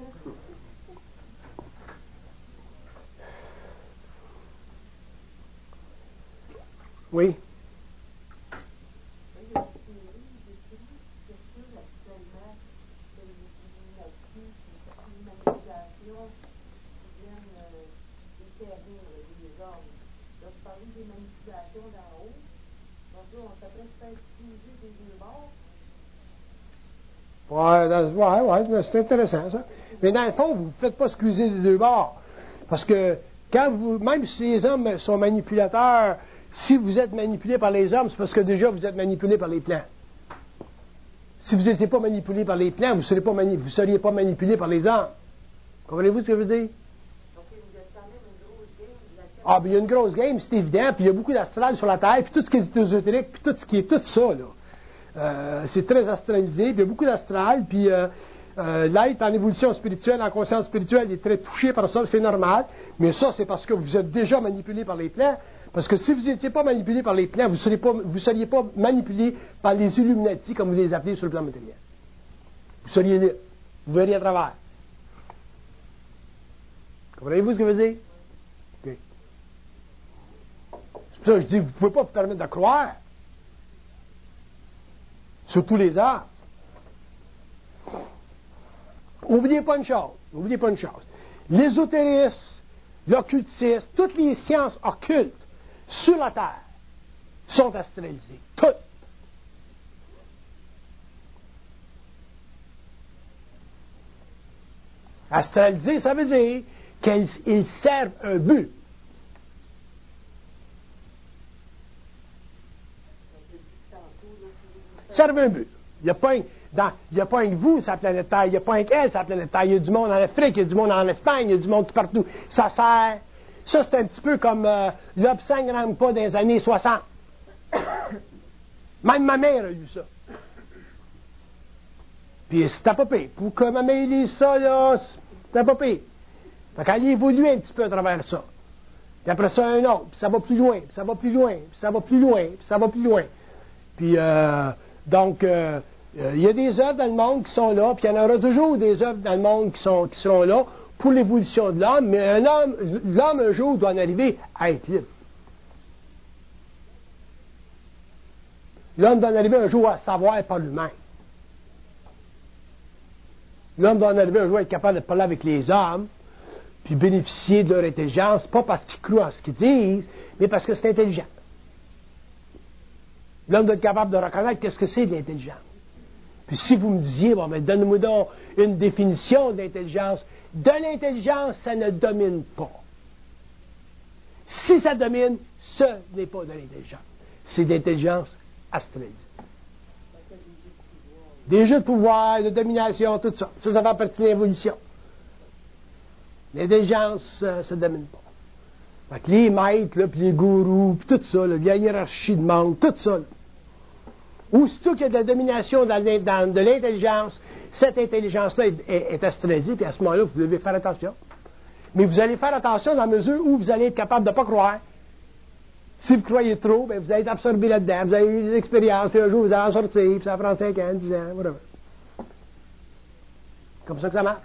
Speaker 1: Oui? Ouais, ouais, ouais, c'est intéressant, ça. Mais dans le fond, vous ne faites pas squeezer des deux bords. Parce que, quand vous, même si les hommes sont manipulateurs, si vous êtes manipulé par les hommes, c'est parce que déjà vous êtes manipulé par les plans. Si vous n'étiez pas manipulé par les plans, vous ne seriez pas, mani- vous seriez pas manipulé par les hommes. Comprenez-vous ce que je veux dire? Ah, bien, il y a une grosse game, c'est évident, puis il y a beaucoup d'astral sur la Terre, puis tout ce qui est ésotérique, puis tout ce qui est tout ça, là. Euh, c'est très astralisé, puis il y a beaucoup d'astral, puis euh, euh, l'être en évolution spirituelle, en conscience spirituelle, est très touché par ça, c'est normal, mais ça, c'est parce que vous êtes déjà manipulé par les plans, parce que si vous n'étiez pas manipulé par les plans, vous ne seriez pas, vous seriez pas manipulé par les Illuminati, comme vous les appelez sur le plan matériel. Vous seriez là, vous verriez à travers. Comprenez-vous ce que je veux dire? Okay. C'est pour ça que je dis, vous ne pouvez pas vous permettre de croire. Surtout les arts. Oubliez pas une chose. Oubliez pas une chose. L'ésotérisme, l'occultisme, toutes les sciences occultes sur la Terre sont astralisées. Toutes. Astralisées, ça veut dire qu'ils servent un but. Servent un but. Il n'y a pas un, dans, il y a pas un que vous, sur la planète Terre. Il n'y a pas un qu'elle, sur la planète Terre. Il y a du monde en Afrique, il y a du monde en Espagne, il y a du monde tout partout. Ça sert. Ça, c'est un petit peu comme euh, l'Obsang Rampa dans les années soixante. Même ma mère a eu ça. Puis c'était pas pire. Pour que ma mère lise ça, là, c'était pas pire. Fait qu'elle a évolué un petit peu à travers ça. Puis après ça, un autre. Puis ça va plus loin. Puis ça va plus loin. Puis ça va plus loin. Puis ça va plus loin. Puis, euh, donc, il euh, euh, y a des œuvres dans le monde qui sont là, puis il y en aura toujours des œuvres dans le monde qui, sont, qui seront là pour l'évolution de l'homme, mais un homme, l'homme un jour doit en arriver à être libre. L'homme doit en arriver un jour à savoir par lui-même. L'homme doit en arriver un jour à être capable de parler avec les hommes, puis bénéficier de leur intelligence, pas parce qu'ils croient en ce qu'ils disent, mais parce que c'est intelligent. L'homme doit être capable de reconnaître qu'est-ce que c'est de l'intelligence. Puis si vous me disiez, bon, mais donne-moi donc une définition d'intelligence, de l'intelligence, ça ne domine pas. Si ça domine, ce n'est pas de l'intelligence. C'est de l'intelligence astralisée. Des jeux de pouvoir, de domination, tout ça. Ça, ça fait partie de l'évolution. L'intelligence, euh, ça ne domine pas. Fait que les maîtres, là, puis les gourous, puis tout ça, là, la hiérarchie de monde, tout ça. Là. Aussitôt qu'il y a de la domination dans, dans de l'intelligence, cette intelligence-là est, est, est astralisée, puis à ce moment-là, vous devez faire attention. Mais vous allez faire attention dans la mesure où vous allez être capable de ne pas croire. Si vous croyez trop, bien, vous allez être absorbé là-dedans, vous avez eu des expériences, puis un jour vous allez en sortir, puis ça prend cinq ans, dix ans, whatever. Comme ça que ça marche.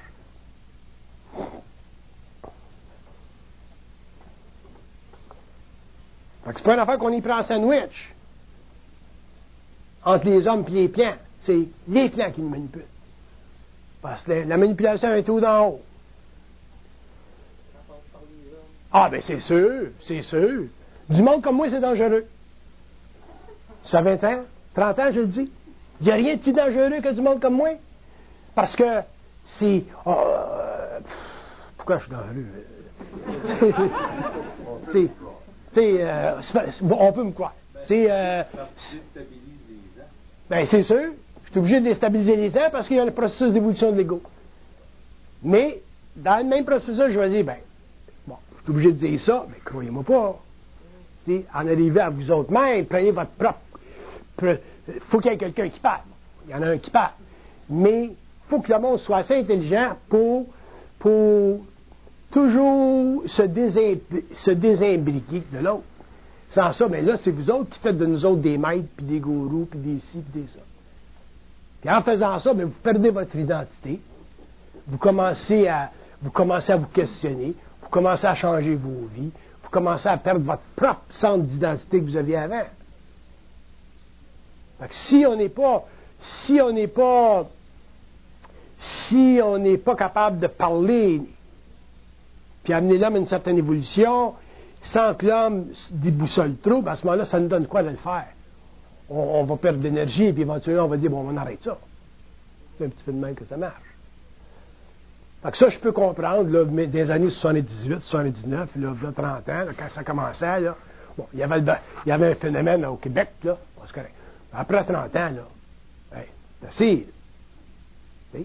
Speaker 1: Fait que c'est pas une affaire qu'on y prend en sandwich entre les hommes et les plants. C'est les plants qui nous manipulent. Parce que la, la manipulation est tout d'en haut. Ah, ben c'est sûr, c'est sûr. Du monde comme moi, c'est dangereux. Ça fait vingt ans, trente ans, je le dis. Il n'y a rien de plus dangereux que du monde comme moi. Parce que c'est... Oh, euh, pourquoi je suis dangereux? c'est... c'est euh, c'est, bon, on peut me croire. C'est... Euh, ben, c'est sûr. Je suis obligé de déstabiliser les gens parce qu'il y a le processus d'évolution de l'ego. Mais, dans le même processus, je vais dire, ben, bon, je suis obligé de dire ça, mais croyez-moi pas. T'sais, en arrivant à vous autres même, prenez votre propre... Il faut qu'il y ait quelqu'un qui parle. Il y en a un qui parle. Mais il faut que le monde soit assez intelligent pour, pour toujours se, désim, se désimbriquer de l'autre. Sans ça, bien là, c'est vous autres qui faites de nous autres des maîtres, puis des gourous, puis des ci, puis des ça. Puis en faisant ça, bien, vous perdez votre identité. Vous commencez à vous commencez à vous questionner. Vous commencez à changer vos vies. Vous commencez à perdre votre propre centre d'identité que vous aviez avant. Fait que si on n'est pas, si on n'est pas, si on n'est pas capable de parler, puis amener l'homme à une certaine évolution, sans que l'homme déboussole trop, ben à ce moment-là, ça nous donne quoi de le faire? On, on va perdre de l'énergie, et puis éventuellement, on va dire, bon, on arrête ça. C'est un petit peu de même que ça marche. Fait que ça, je peux comprendre, là, des années soixante-dix-huit, soixante-dix-neuf, là, trente ans, là, quand ça commençait, là, bon, il y avait, le, il y avait un phénomène là, au Québec, là, bon, c'est correct. Après trente ans, là, hey, c'est assez. Fait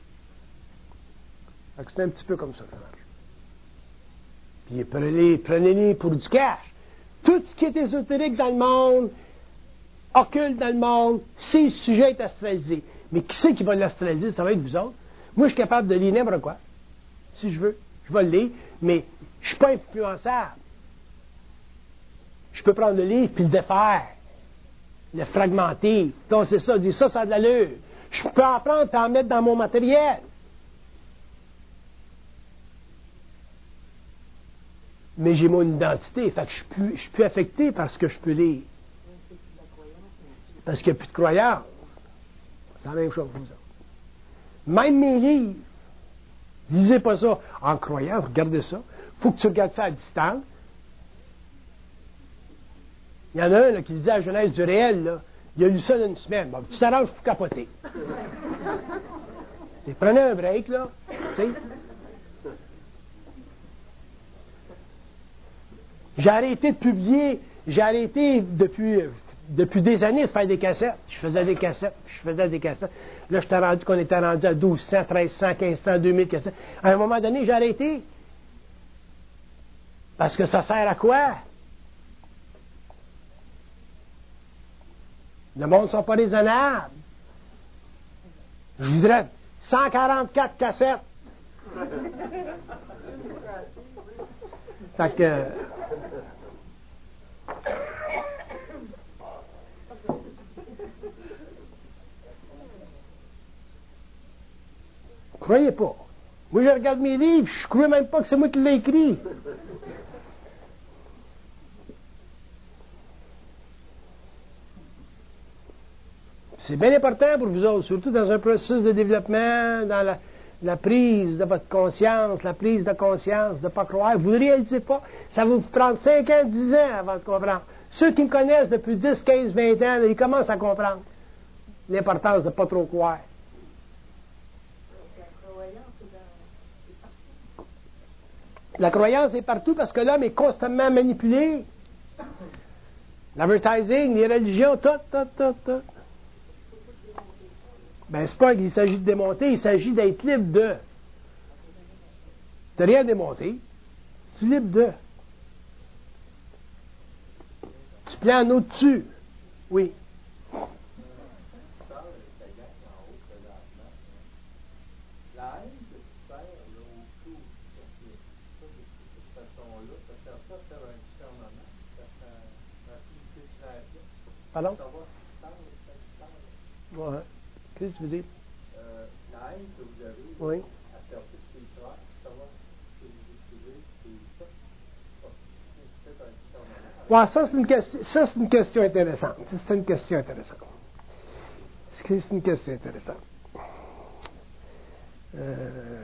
Speaker 1: que c'est un petit peu comme ça que ça marche. Puis prenez-les, prenez-les pour du cash. Tout ce qui est ésotérique dans le monde, occulte dans le monde, c'est sujet est astralisé. Mais qui c'est qui va l'astraliser? Ça va être vous autres. Moi, je suis capable de lire n'importe quoi. Si je veux, je vais le lire, mais je ne suis pas influençable. Je peux prendre le livre puis le défaire, le fragmenter. Donc, c'est ça, dire ça, ça a de l'allure. Je peux en prendre et en mettre dans mon matériel. Mais j'ai mon identité, fait que je suis plus, je suis plus affecté par ce que je peux lire. Parce qu'il n'y a plus de croyance. C'est la même chose pour vous autres. Même mes livres, lisez pas ça en croyant, regardez ça. Il faut que tu regardes ça à distance. Il y en a un là, qui dit à la jeunesse du réel, là, il a lu ça dans une semaine. Bon, tu t'arranges pour capoter. T'sais, prenez un break, là. T'sais. J'ai arrêté de publier, j'ai arrêté depuis, depuis des années de faire des cassettes. Je faisais des cassettes, je faisais des cassettes. Là, je t'ai rendu qu'on était rendu à douze cents, treize cents, quinze cents, deux mille cassettes. À un moment donné, j'ai arrêté. Parce que ça sert à quoi? Le monde ne sont pas raisonnables. Je voudrais cent quarante-quatre cassettes. Fait que... Croyez pas. Moi, je regarde mes livres, je ne crois même pas que c'est moi qui l'ai écrit. C'est bien important pour vous autres, surtout dans un processus de développement, dans la, la prise de votre conscience, la prise de conscience, de ne pas croire. Vous ne réalisez pas. Ça va vous prendre cinq ans, dix ans avant de comprendre. Ceux qui me connaissent depuis dix, quinze, vingt ans, ils commencent à comprendre l'importance de ne pas trop croire. La croyance est partout parce que l'homme est constamment manipulé. L'advertising, les religions, tout, tout, tout, tout. Ben, c'est pas qu'il s'agit de démonter, il s'agit d'être libre de. Tu n'as rien à démonter. Tu es libre de. Tu planes au-dessus. Oui. Pardon? Ouais. Qu'est-ce que tu veux dire?
Speaker 2: Euh, la haine que vous avez,
Speaker 1: oui.
Speaker 2: à faire tout ce qui est clair, savoir ce que vous écrivez, c'est ça. C'est un
Speaker 1: ouais, ça, c'est une question, ça, c'est une question intéressante. Ça, c'est une question intéressante. C'est une question intéressante. Euh,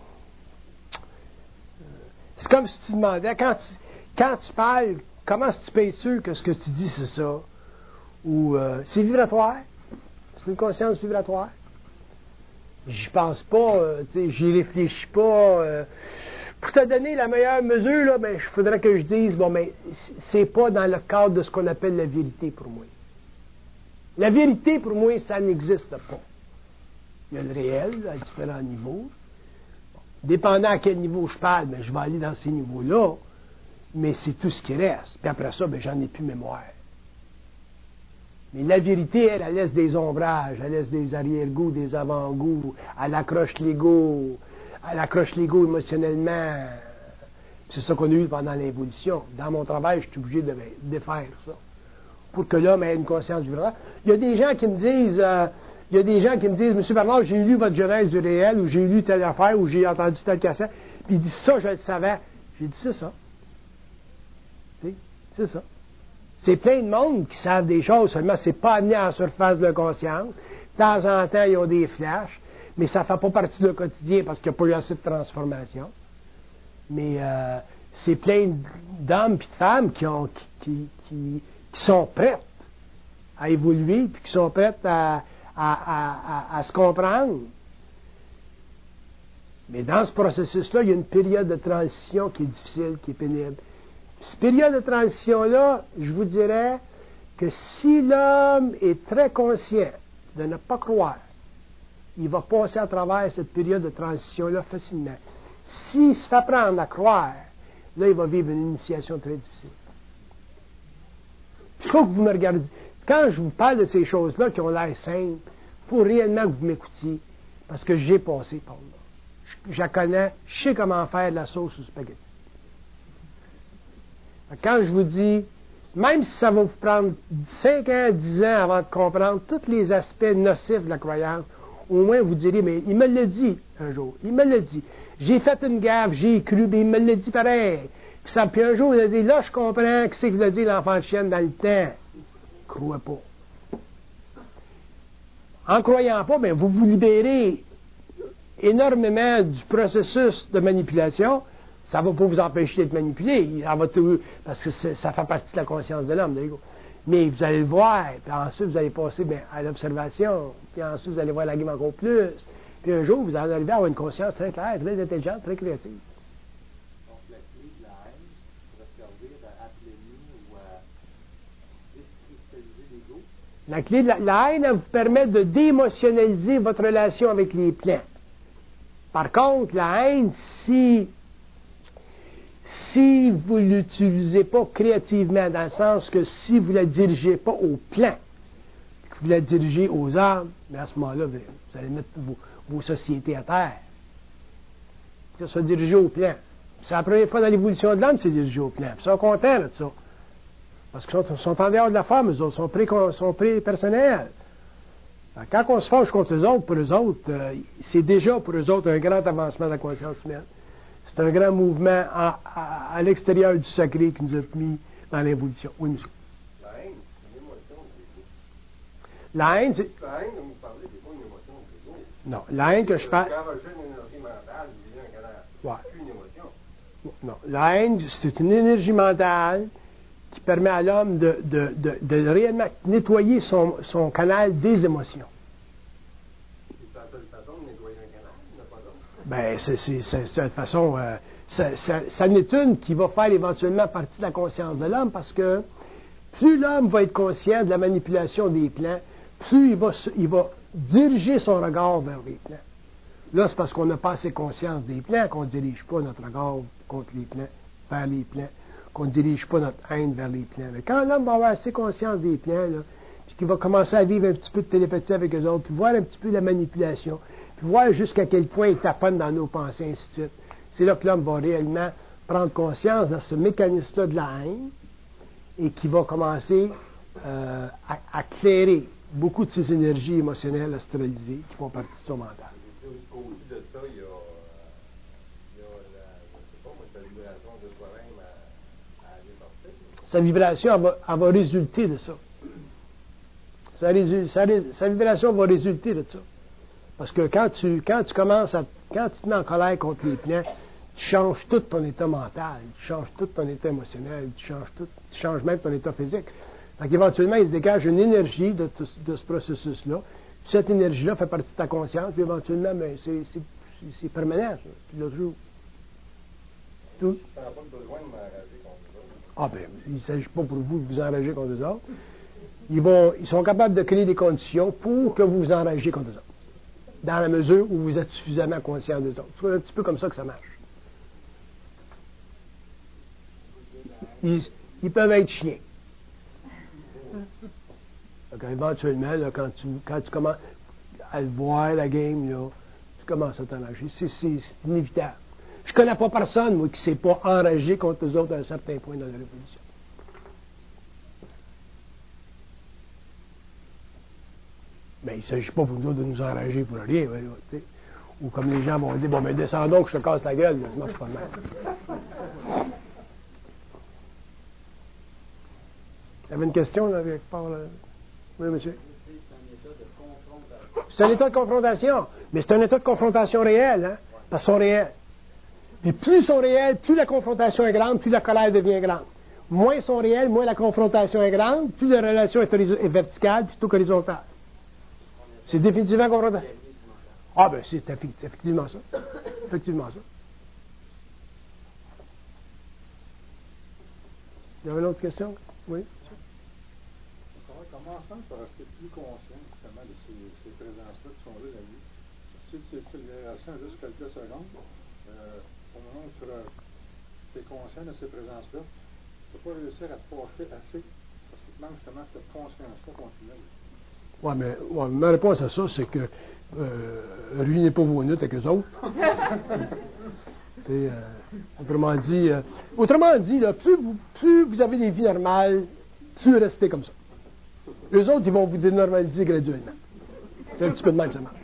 Speaker 1: c'est comme si tu demandais, quand tu, quand tu parles, comment est-ce que tu peux être sûr que ce que tu dis, c'est ça? Ou euh, c'est vibratoire? C'est une conscience vibratoire? J'y pense pas, euh, j'y réfléchis pas. Euh, pour te donner la meilleure mesure, là, ben, il faudrait que je dise, bon, mais c'est pas dans le cadre de ce qu'on appelle la vérité pour moi. La vérité pour moi, ça n'existe pas. Il y a le réel, à différents niveaux. Dépendant à quel niveau je parle, ben, je vais aller dans ces niveaux-là, mais c'est tout ce qui reste. Puis après ça, ben, j'en ai plus mémoire. Mais la vérité, elle, elle laisse des ombrages, elle laisse des arrière-goûts, des avant-goûts, elle accroche l'ego, elle accroche l'ego émotionnellement. C'est ça qu'on a eu pendant l'évolution. Dans mon travail, je suis obligé de défaire ça. Pour que l'homme ait une conscience du vrai. Il y a des gens qui me disent, euh, il y a des gens qui me disent, Monsieur Bernard, j'ai lu votre Genèse du réel, ou j'ai lu telle affaire, ou j'ai entendu telle cassette, puis il dit ça, je le savais. J'ai dit, c'est ça. Tu sais, c'est ça. C'est plein de monde qui savent des choses, seulement c'est pas amené à la surface de la conscience. De temps en temps, ils ont des flashs, mais ça ne fait pas partie de leur quotidien parce qu'il n'y a pas eu assez de transformation. Mais euh, c'est plein d'hommes et de femmes qui, ont, qui, qui, qui, qui sont prêtes à évoluer et qui sont prêtes à, à, à, à, à se comprendre. Mais dans ce processus-là, il y a une période de transition qui est difficile, qui est pénible. Cette période de transition-là, je vous dirais que si l'homme est très conscient de ne pas croire, il va passer à travers cette période de transition-là facilement. S'il se fait prendre à croire, là, il va vivre une initiation très difficile. Il faut que vous me regardiez. Quand je vous parle de ces choses-là qui ont l'air simples, il faut réellement que vous m'écoutiez, parce que j'ai passé par là. Je, je la connais, je sais comment faire de la sauce au spaghetti. Quand je vous dis, même si ça va vous prendre cinq ans, dix ans avant de comprendre tous les aspects nocifs de la croyance, au moins vous direz, mais il me l'a dit un jour, il me l'a dit. J'ai fait une gaffe, j'ai cru, mais il me l'a dit pareil. Puis, ça, puis un jour, il a dit, là je comprends que c'est que l'a dit l'enfant de chienne dans le temps. Crois pas. En croyant pas, bien, vous vous libérez énormément du processus de manipulation. Ça ne va pas vous empêcher d'être manipulé, va tout, parce que ça fait partie de la conscience de l'homme, de l'ego. Mais vous allez le voir, puis ensuite vous allez passer bien, à l'observation, puis ensuite vous allez voir la game encore plus. Puis un jour, vous allez arriver à avoir une conscience très claire, très intelligente, très créative.
Speaker 2: Donc la clé de la haine pourrait servir à appeler ou à décristalliser l'ego.
Speaker 1: La clé de la, la haine, elle vous permet de déémotionnaliser votre relation avec les plans. Par contre, la haine, si Si vous ne l'utilisez pas créativement, dans le sens que si vous ne la dirigez pas au plan, que vous la dirigez aux âmes, mais à ce moment-là, vous allez mettre vos, vos sociétés à terre. Que ça soit dirigé au plan. C'est la première fois dans l'évolution de l'homme, c'est dirigé au plan. Puis ils sont contents de ça. Parce qu'ils sont, sont en dehors de la forme, eux autres, sont pré, sont pré-personnels. Quand on se fâche contre eux autres, pour eux autres, euh, c'est déjà pour eux autres un grand avancement de la conscience humaine. C'est un grand mouvement à, à, à l'extérieur du sacré qui nous a mis dans l'évolution. Oui, monsieur.
Speaker 2: La haine, c'est une émotion.
Speaker 1: La haine, c'est...
Speaker 2: La haine, vous parlez, c'est pas une émotion de l'ego.
Speaker 1: Non, la haine que je parle...
Speaker 2: Quand vous avez une énergie mentale, vous vivez un canard.
Speaker 1: Ouais.
Speaker 2: C'est plus une émotion.
Speaker 1: Non, la haine, c'est une énergie mentale qui permet à l'homme de, de, de, de réellement nettoyer son, son canal des émotions.
Speaker 2: C'est la seule façon de nettoyer un canal, il n'y en a pas d'autre.
Speaker 1: Ben, c'est, c'est, c'est, c'est une façon... Euh, ça, ça, ça n'est une qui va faire éventuellement partie de la conscience de l'homme parce que plus l'homme va être conscient de la manipulation des plans, plus il va, il va diriger son regard vers les plans. Là, c'est parce qu'on n'a pas assez conscience des plans qu'on ne dirige pas notre regard contre les plans, vers les plans, qu'on ne dirige pas notre haine vers les plans. Mais quand l'homme va avoir assez conscience des plans, là, puis qu'il va commencer à vivre un petit peu de télépathie avec eux autres, puis voir un petit peu de la manipulation, puis voir jusqu'à quel point il taponne dans nos pensées, ainsi de suite, c'est là que l'homme va réellement prendre conscience de ce mécanisme-là de la haine et qui va commencer euh, à, à clairer beaucoup de ses énergies émotionnelles astralisées qui font partie de son mental.
Speaker 2: Au-dessus de ça, il y a, il y a la, je sais pas, moi, la vibration de soi-même à, à aller porter.
Speaker 1: Sa vibration, elle va, elle va résulter de ça. Sa, résu, sa, sa vibration va résulter de ça. Parce que quand tu, quand tu commences à, quand tu te mets en colère contre les plans, tu changes tout ton état mental, tu changes tout ton état émotionnel, tu changes tout, tu changes même ton état physique. Donc éventuellement, il se dégage une énergie de, de ce processus-là. Puis cette énergie-là fait partie de ta conscience, puis éventuellement, ben, c'est, c'est, c'est, c'est permanent, ça. Tu l'as toujours. Tout.
Speaker 2: Ça n'a pas besoin de m'enrager contre les autres.
Speaker 1: Ah ben, il ne s'agit pas pour vous de vous enrager contre eux autres. Ils, vont, ils sont capables de créer des conditions pour que vous vous enragiez contre eux autres. Dans la mesure où vous êtes suffisamment conscient d'eux autres. C'est un petit peu comme ça que ça marche. Ils, ils peuvent être chiens. Donc, éventuellement, là, quand, tu, quand tu commences à le voir, la game, là, tu commences à t'enrager. C'est, c'est, c'est inévitable. Je ne connais pas personne, moi, qui ne s'est pas enragé contre eux autres à un certain point dans la révolution. Mais il ne s'agit pas pour nous de nous enrager pour rien. Ouais, ouais, ou comme les gens vont dire, bon, mais descends donc, je te casse la gueule. Ça ne marche pas mal. Il y avait une question, là, avec part, là. Oui, monsieur? C'est un état de confrontation. Mais c'est un état de confrontation réel, hein? Parce qu'ils sont réels. Puis plus ils sont réels, plus la confrontation est grande, plus la colère devient grande. Moins ils sont réels, moins la confrontation est grande, plus la relation est, horiz- est verticale plutôt qu'horizontale. C'est définitivement confrontation. Ah, ben, c'est effectivement ça. Effectivement ça. Il y avait une autre question? Oui?
Speaker 3: Comment faire pour rester plus conscient justement de ces, ces présences-là qui sont là la vie? Si tu fais l'élévation juste quelques secondes, euh, au moment où tu es conscient de ces présences-là, tu ne peux pas réussir à te passer assez parce que tu manques justement cette conscience-là continuelle.
Speaker 1: Oui, mais ouais, ma réponse à ça, c'est que euh, ruinez pas vos nuits avec eux autres. euh, autrement dit, euh, autrement dit là, plus, vous, plus vous avez des vies normales, plus restez comme ça. Eux autres, ils vont vous dénormaliser graduellement. C'est un petit peu de même, ça marche.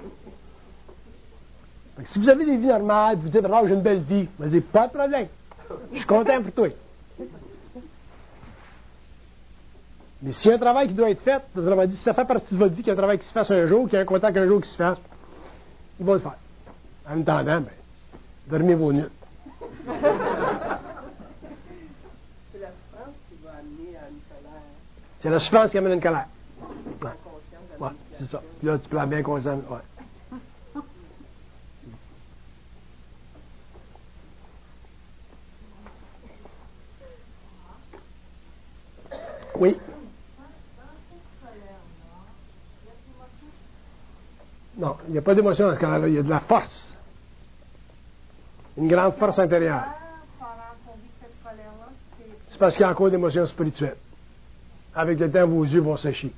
Speaker 1: Si vous avez des vies normales, vous dites, oh, j'ai une belle vie, vous dites, pas de problème. Je suis content pour toi. Mais s'il y a un travail qui doit être fait, autrement dit, si ça fait partie de votre vie qu'il y a un travail qui se fasse un jour, qu'il y a un contact un jour qui se fasse, ils vont le faire. En attendant, ben, dormez vos nuits.
Speaker 4: C'est la souffrance qui va amener à une colère.
Speaker 1: C'est la souffrance qui amène une colère. Ouais, ouais, c'est ça. Puis là, tu prends bien conscience. Ouais. Oui. Non, il n'y a pas d'émotion dans ce cas-là. Il y a de la force. Une grande force intérieure. C'est parce qu'il y a encore d'émotions spirituelles. Avec le temps, vos yeux vont sécher.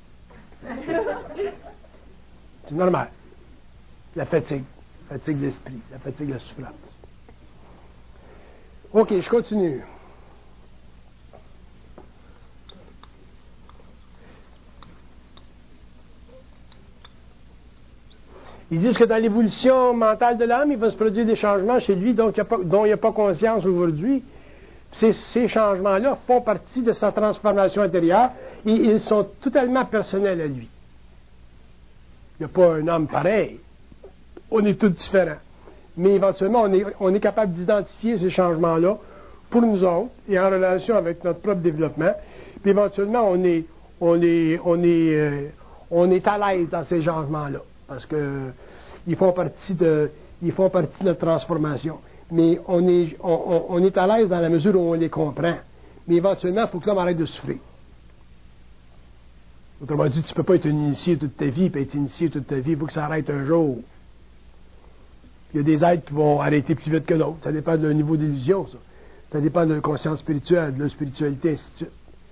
Speaker 1: C'est normal. La fatigue. La fatigue de l'esprit. La fatigue de la souffrance. OK, je continue. Ils disent que dans l'évolution mentale de l'homme, il va se produire des changements chez lui dont il n'y a, a pas conscience aujourd'hui. Ces, ces changements-là font partie de sa transformation intérieure et ils sont totalement personnels à lui. Il n'y a pas un homme pareil. On est tous différents. Mais éventuellement, on est, on est capable d'identifier ces changements-là pour nous autres et en relation avec notre propre développement. Puis éventuellement, on est, on est, on est, euh, on est à l'aise dans ces changements-là parce que ils font partie de, ils font partie de notre transformation. Mais on est, on, on, on est à l'aise dans la mesure où on les comprend. Mais éventuellement, il faut que l'homme arrête de souffrir. Autrement dit, tu ne peux pas être initié toute ta vie, puis être initié toute ta vie, il faut que ça arrête un jour. Il y a des êtres qui vont arrêter plus vite que d'autres. Ça dépend de leur niveau d'illusion, ça. Ça dépend de leur conscience spirituelle, de leur spiritualité, ainsi de suite.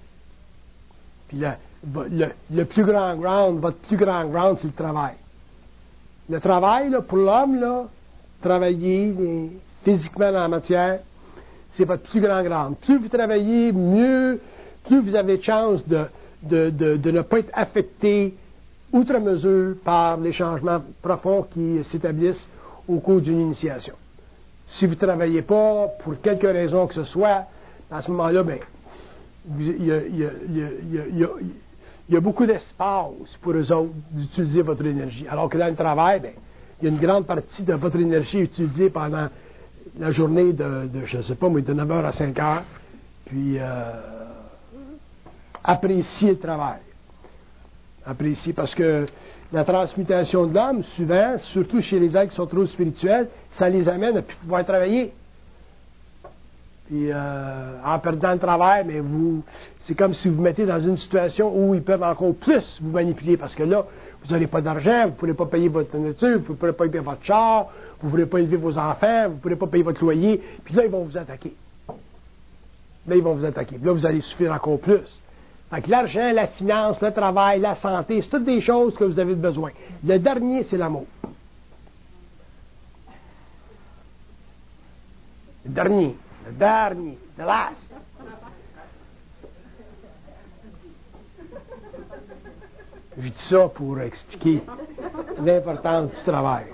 Speaker 1: Puis la, le, le plus grand ground, votre plus grand ground, c'est le travail. Le travail, là, pour l'homme, là, travailler les, physiquement dans la matière, c'est votre plus grand ground. Plus vous travaillez, mieux, plus vous avez de chance de, de, de, de ne pas être affecté outre mesure par les changements profonds qui s'établissent au cours d'une initiation. Si vous ne travaillez pas, pour quelque raison que ce soit, à ce moment-là, bien, il y a, il y a, il y a, il y a, il y a, il y a beaucoup d'espace pour eux autres d'utiliser votre énergie. Alors que dans le travail, bien, il y a une grande partie de votre énergie utilisée pendant la journée de, de je ne sais pas, mais de neuf heures à cinq heures, puis euh, apprécier le travail. Apprécier, parce que la transmutation de l'homme, souvent, surtout chez les êtres qui sont trop spirituels, ça les amène à ne plus pouvoir travailler. Puis, euh, en perdant le travail, mais vous, c'est comme si vous vous mettez dans une situation où ils peuvent encore plus vous manipuler, parce que là, vous n'aurez pas d'argent, vous ne pourrez pas payer votre nourriture, vous ne pourrez pas payer votre char, vous ne pourrez pas élever vos enfants, vous ne pourrez pas payer votre loyer, puis là, ils vont vous attaquer. Là, ils vont vous attaquer. Puis là, vous allez souffrir encore plus. Fait que l'argent, la finance, le travail, la santé, c'est toutes des choses que vous avez besoin. Le dernier, c'est l'amour. Le dernier. Le dernier. The last. Je dis ça pour expliquer l'importance du travail.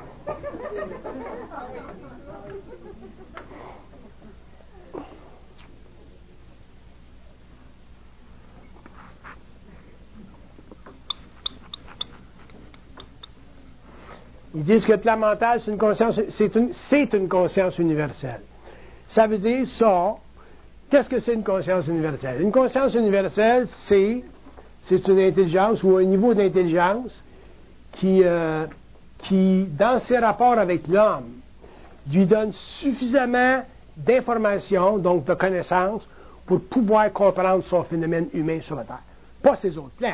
Speaker 1: Ils disent que le plan mental, c'est une conscience, c'est une, c'est une conscience universelle. Ça veut dire ça. Qu'est-ce que c'est une conscience universelle? Une conscience universelle, c'est, c'est une intelligence ou un niveau d'intelligence qui, euh, qui, dans ses rapports avec l'homme, lui donne suffisamment d'informations, donc de connaissances, pour pouvoir comprendre son phénomène humain sur la Terre. Pas ses autres plans.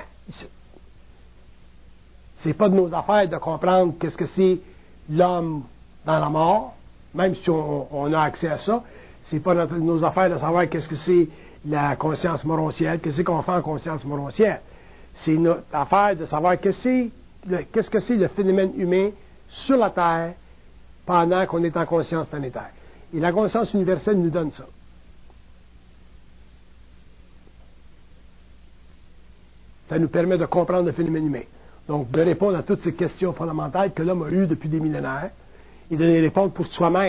Speaker 1: C'est pas de nos affaires de comprendre qu'est-ce que c'est l'homme dans la mort, même si on, on a accès à ça. C'est pas notre, nos affaires de savoir qu'est-ce que c'est la conscience moroncielle, qu'est-ce qu'on fait en conscience moroncielle. C'est notre affaire de savoir qu'est-ce que c'est le, qu'est-ce que c'est le phénomène humain sur la Terre pendant qu'on est en conscience planétaire. Et la conscience universelle nous donne ça. Ça nous permet de comprendre le phénomène humain. Donc, de répondre à toutes ces questions fondamentales que l'homme a eues depuis des millénaires et de les répondre pour soi-même.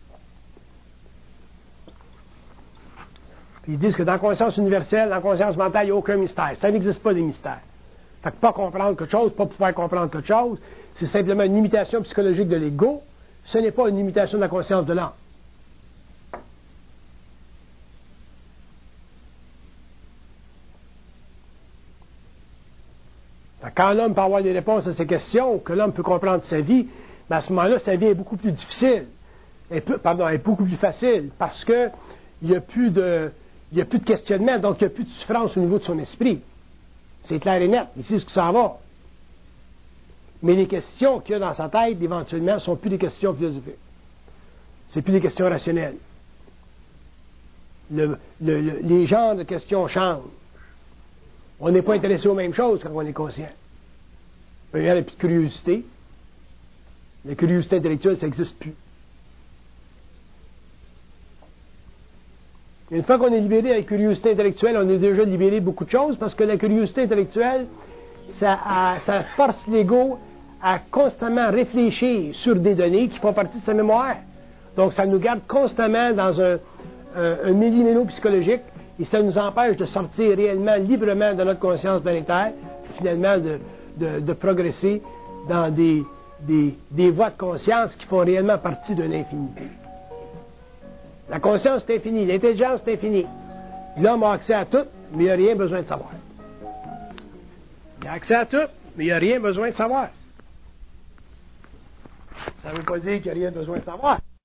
Speaker 1: Puis ils disent que dans la conscience universelle, dans la conscience mentale, il n'y a aucun mystère. Ça n'existe pas des mystères. Fait que pas comprendre quelque chose, pas pouvoir comprendre quelque chose, c'est simplement une limitation psychologique de l'ego. Ce n'est pas une limitation de la conscience de l'âme. Quand l'homme peut avoir des réponses à ces questions, que l'homme peut comprendre sa vie, bien à ce moment-là, sa vie est beaucoup plus difficile. Elle peut, pardon, elle est beaucoup plus facile parce qu'il n'y a plus de, il y a plus de questionnement, donc il n'y a plus de souffrance au niveau de son esprit. C'est clair et net. Ici, ce que ça va. Mais les questions qu'il y a dans sa tête, éventuellement, ne sont plus des questions philosophiques. C'est plus des questions rationnelles. Le, le, le, les genres de questions changent. On n'est pas intéressé aux mêmes choses quand on est conscient. Il y a plus de curiosité. La curiosité intellectuelle, ça n'existe plus. Une fois qu'on est libéré de la curiosité intellectuelle, on est déjà libéré de beaucoup de choses parce que la curiosité intellectuelle, ça, a, ça force l'ego à constamment réfléchir sur des données qui font partie de sa mémoire. Donc, ça nous garde constamment dans un, un, un milliméno psychologique. Et ça nous empêche de sortir réellement, librement de notre conscience planétaire, finalement de, de, de progresser dans des, des, des voies de conscience qui font réellement partie de l'infinité. La conscience est infinie, l'intelligence est infinie. L'homme a accès à tout, mais il n'a rien besoin de savoir. Il a accès à tout, mais il n'a rien besoin de savoir. Ça ne veut pas dire qu'il n'y a rien besoin de savoir.